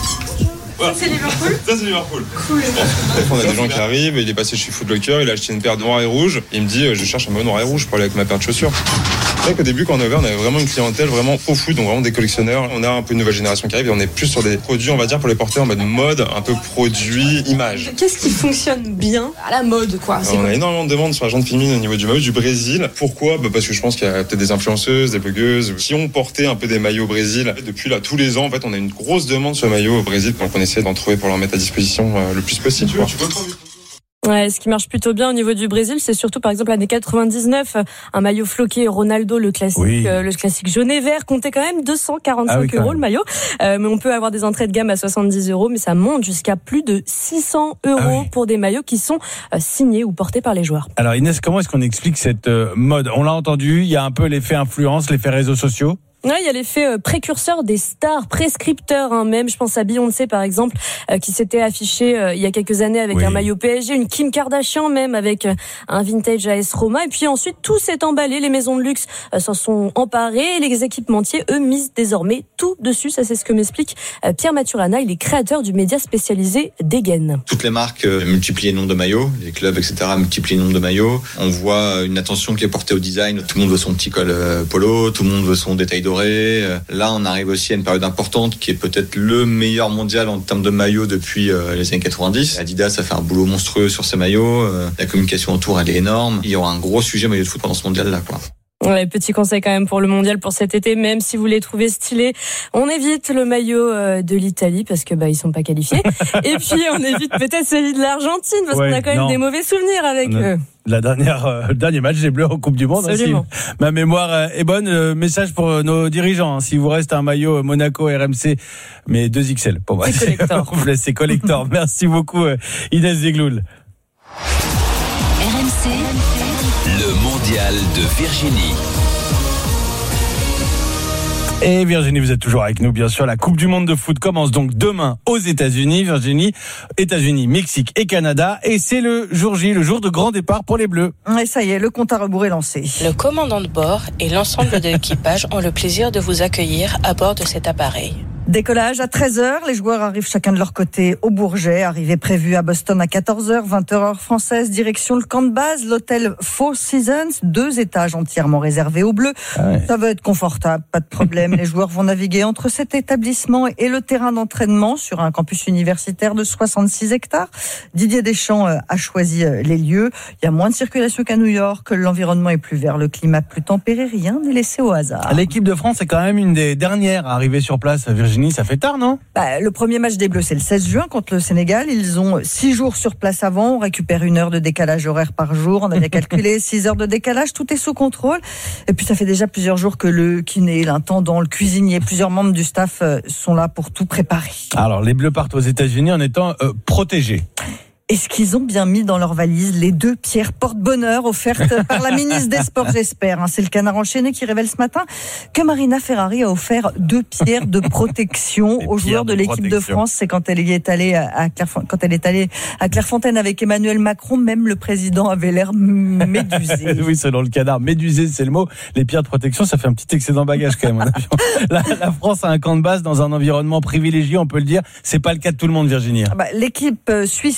Ça c'est Liverpool. Ça c'est Liverpool. Cool. On a des gens qui arrivent, il est passé chez Foot Locker, il a acheté une paire noire et rouge. Il me dit je cherche un maillot noir et rouge pour aller avec ma paire de chaussures. C'est vrai qu'au début quand on a ouvert, on avait vraiment une clientèle vraiment au foot, donc vraiment des collectionneurs. On a un peu une nouvelle génération qui arrive et on est plus sur des produits, on va dire, pour les porter en mode mode, un peu produit, image. Qu'est-ce qui fonctionne bien à la mode quoi? C'est On a énormément de demandes sur la jante féminine au niveau du maillot du Brésil. Pourquoi? Bah parce que je pense qu'il y a peut-être des influenceuses, des blogueuses qui ont porté un peu des maillots au Brésil. Et depuis là, tous les ans, en fait, on a une grosse demande sur le maillot au Brésil, donc on essaie d'en trouver pour leur mettre à disposition euh, le plus possible. Quoi. Ouais, ce qui marche plutôt bien au niveau du Brésil, c'est surtout par exemple l'année quatre-vingt-dix-neuf, un maillot floqué Ronaldo, le classique, oui. euh, le classique jaune et vert, comptait quand même deux cent quarante-cinq ah oui, euros le maillot. Euh, mais on peut avoir des entrées de gamme à soixante-dix euros, mais ça monte jusqu'à plus de six cents euros ah oui. pour des maillots qui sont euh, signés ou portés par les joueurs. Alors Inès, comment est-ce qu'on explique cette euh, mode? On l'a entendu, il y a un peu l'effet influence, l'effet réseaux sociaux. Ouais, il y a l'effet euh, précurseur des stars, prescripteurs hein, même. Je pense à Beyoncé par exemple, euh, qui s'était affichée euh, il y a quelques années avec oui. un maillot P S G, une Kim Kardashian même avec euh, un vintage A S Roma. Et puis ensuite tout s'est emballé, les maisons de luxe euh, s'en sont emparées, et les équipementiers eux misent désormais tout dessus. Ça c'est ce que m'explique euh, Pierre Maturana, il est créateur du média spécialisé Degen. Toutes les marques euh, multiplient le nombre de maillots, les clubs et cetera multiplient le nombre de maillots. On voit une attention qui est portée au design. Tout le monde veut son petit col euh, polo, tout le monde veut son détail d'or. Là, on arrive aussi à une période importante qui est peut-être le meilleur mondial en termes de maillots depuis euh, les années quatre-vingt-dix. Adidas a fait un boulot monstrueux sur ses maillots. Euh, la communication autour, elle est énorme. Il y aura un gros sujet maillot de foot pendant ce mondial-là, quoi. Ouais, petit conseil quand même pour le mondial pour cet été, même si vous les trouvez stylés, on évite le maillot de l'Italie parce que bah ils sont pas qualifiés. Et puis on évite peut-être celui de l'Argentine parce ouais, qu'on a quand même non. des mauvais souvenirs avec eux. La dernière, euh, le dernier match des Bleus en Coupe du Monde. Absolument. Hein, si ma mémoire est bonne. Euh, message pour euh, nos dirigeants. Hein, si vous reste un maillot Monaco R M C, mais deux X L. Pour moi, c'est collector. C'est collector. Merci beaucoup euh, Inès Zegloul. R M C, le mondial de Virginie. Et Virginie, vous êtes toujours avec nous, bien sûr. La Coupe du Monde de foot commence donc demain aux États-Unis. Virginie, États-Unis, Mexique et Canada. Et c'est le jour J, le jour de grand départ pour les Bleus. Et ça y est, le compte à rebours est lancé. Le commandant de bord et l'ensemble de l'équipage ont le plaisir de vous accueillir à bord de cet appareil. Décollage à treize heures, les joueurs arrivent chacun de leur côté au Bourget, arrivée prévue à Boston à quatorze heures, vingt heures heure française, direction le camp de base, l'hôtel Four Seasons, deux étages entièrement réservés aux Bleus. Ah ouais. Ça va être confortable, pas de problème. Les joueurs vont naviguer entre cet établissement et le terrain d'entraînement sur un campus universitaire de soixante-six hectares. Didier Deschamps a choisi les lieux. Il y a moins de circulation qu'à New York, l'environnement est plus vert, le climat plus tempéré, rien n'est laissé au hasard. L'équipe de France est quand même une des dernières à arriver sur place, Virginie. Ça fait tard, non? Bah, le premier match des Bleus, c'est le seize juin contre le Sénégal. Ils ont six jours sur place avant. On récupère une heure de décalage horaire par jour. On a bien calculé six heures de décalage. Tout est sous contrôle. Et puis, ça fait déjà plusieurs jours que le kiné, l'intendant, le cuisinier, plusieurs membres du staff sont là pour tout préparer. Alors, les Bleus partent aux États-Unis en étant euh, protégés. Est-ce qu'ils ont bien mis dans leur valise les deux pierres porte-bonheur offertes par la ministre des Sports, j'espère. C'est le Canard enchaîné qui révèle ce matin que Marina Ferrari a offert deux pierres de protection aux joueurs de, de l'équipe de France. C'est quand elle y est allée à Clairefontaine, quand elle est allée à Clairefontaine avec Emmanuel Macron. Même le président avait l'air médusé. Oui, selon le Canard, médusé, c'est le mot. Les pierres de protection, ça fait un petit excédent bagage quand même. En avion. La, la France a un camp de base dans un environnement privilégié, on peut le dire. C'est pas le cas de tout le monde, Virginie. Bah, l'équipe suisse est installée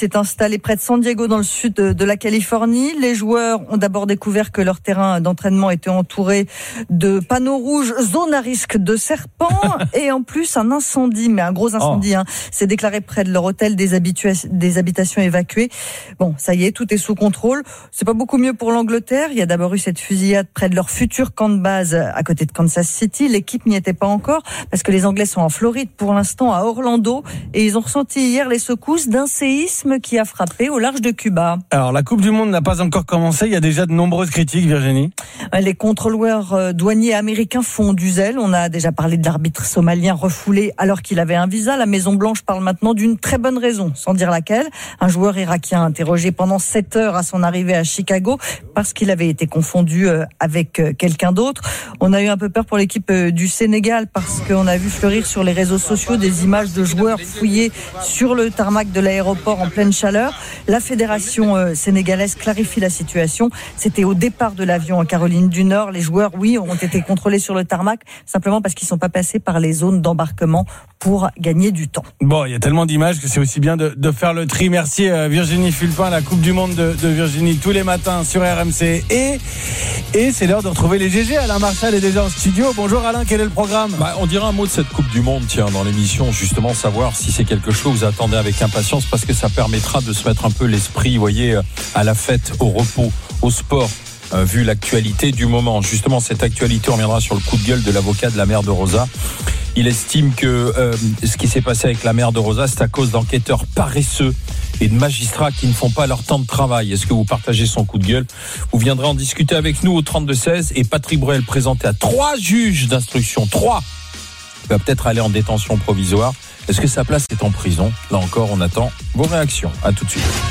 allés près de San Diego dans le sud de la Californie. Les joueurs ont d'abord découvert que leur terrain d'entraînement était entouré de panneaux rouges, zone à risque de serpents, et en plus un incendie, mais un gros incendie, oh. hein, s'est déclaré près de leur hôtel, des, habitua- des habitations évacuées. Bon, ça y est, tout est sous contrôle. C'est pas beaucoup mieux pour l'Angleterre. Il y a d'abord eu cette fusillade près de leur futur camp de base à côté de Kansas City. L'équipe n'y était pas encore parce que les Anglais sont en Floride pour l'instant, à Orlando, et ils ont ressenti hier les secousses d'un séisme qui a frappé au large de Cuba. Alors, la Coupe du Monde n'a pas encore commencé. Il y a déjà de nombreuses critiques, Virginie. Les contrôleurs douaniers américains font du zèle. On a déjà parlé de l'arbitre somalien refoulé alors qu'il avait un visa. La Maison-Blanche parle maintenant d'une très bonne raison, sans dire laquelle. Un joueur irakien interrogé pendant sept heures à son arrivée à Chicago parce qu'il avait été confondu avec quelqu'un d'autre. On a eu un peu peur pour l'équipe du Sénégal parce qu'on a vu fleurir sur les réseaux sociaux des images de joueurs fouillés sur le tarmac de l'aéroport en pleine chaleur. La fédération sénégalaise clarifie la situation. C'était au départ de l'avion en Caroline du Nord. Les joueurs, oui, ont été contrôlés sur le tarmac simplement parce qu'ils ne sont pas passés par les zones d'embarquement pour gagner du temps. Bon, il y a tellement d'images que c'est aussi bien de, de faire le tri. Merci euh, Virginie Fulpin, la Coupe du Monde de, de Virginie tous les matins sur R M C. Et, et c'est l'heure de retrouver les G G. Alain Marchal est déjà en studio. Bonjour Alain, quel est le programme ? Bah, on dirait un mot de cette Coupe du Monde, tiens, dans l'émission, justement, savoir si c'est quelque chose que vous attendez avec impatience, parce que ça permettra de se mettre un peu l'esprit, vous voyez, à la fête, au repos, au sport. Euh, vu l'actualité du moment. Justement, cette actualité, on reviendra sur le coup de gueule de l'avocat de la mère de Rosa. Il estime que euh, ce qui s'est passé avec la mère de Rosa, c'est à cause d'enquêteurs paresseux et de magistrats qui ne font pas leur temps de travail. Est-ce que vous partagez son coup de gueule ? Vous viendrez en discuter avec nous au trente-deux seize, et Patrick Bruel, présenté à trois juges d'instruction, trois, va peut-être aller en détention provisoire. Est-ce que sa place est en prison ? Là encore, on attend vos réactions. À tout de suite.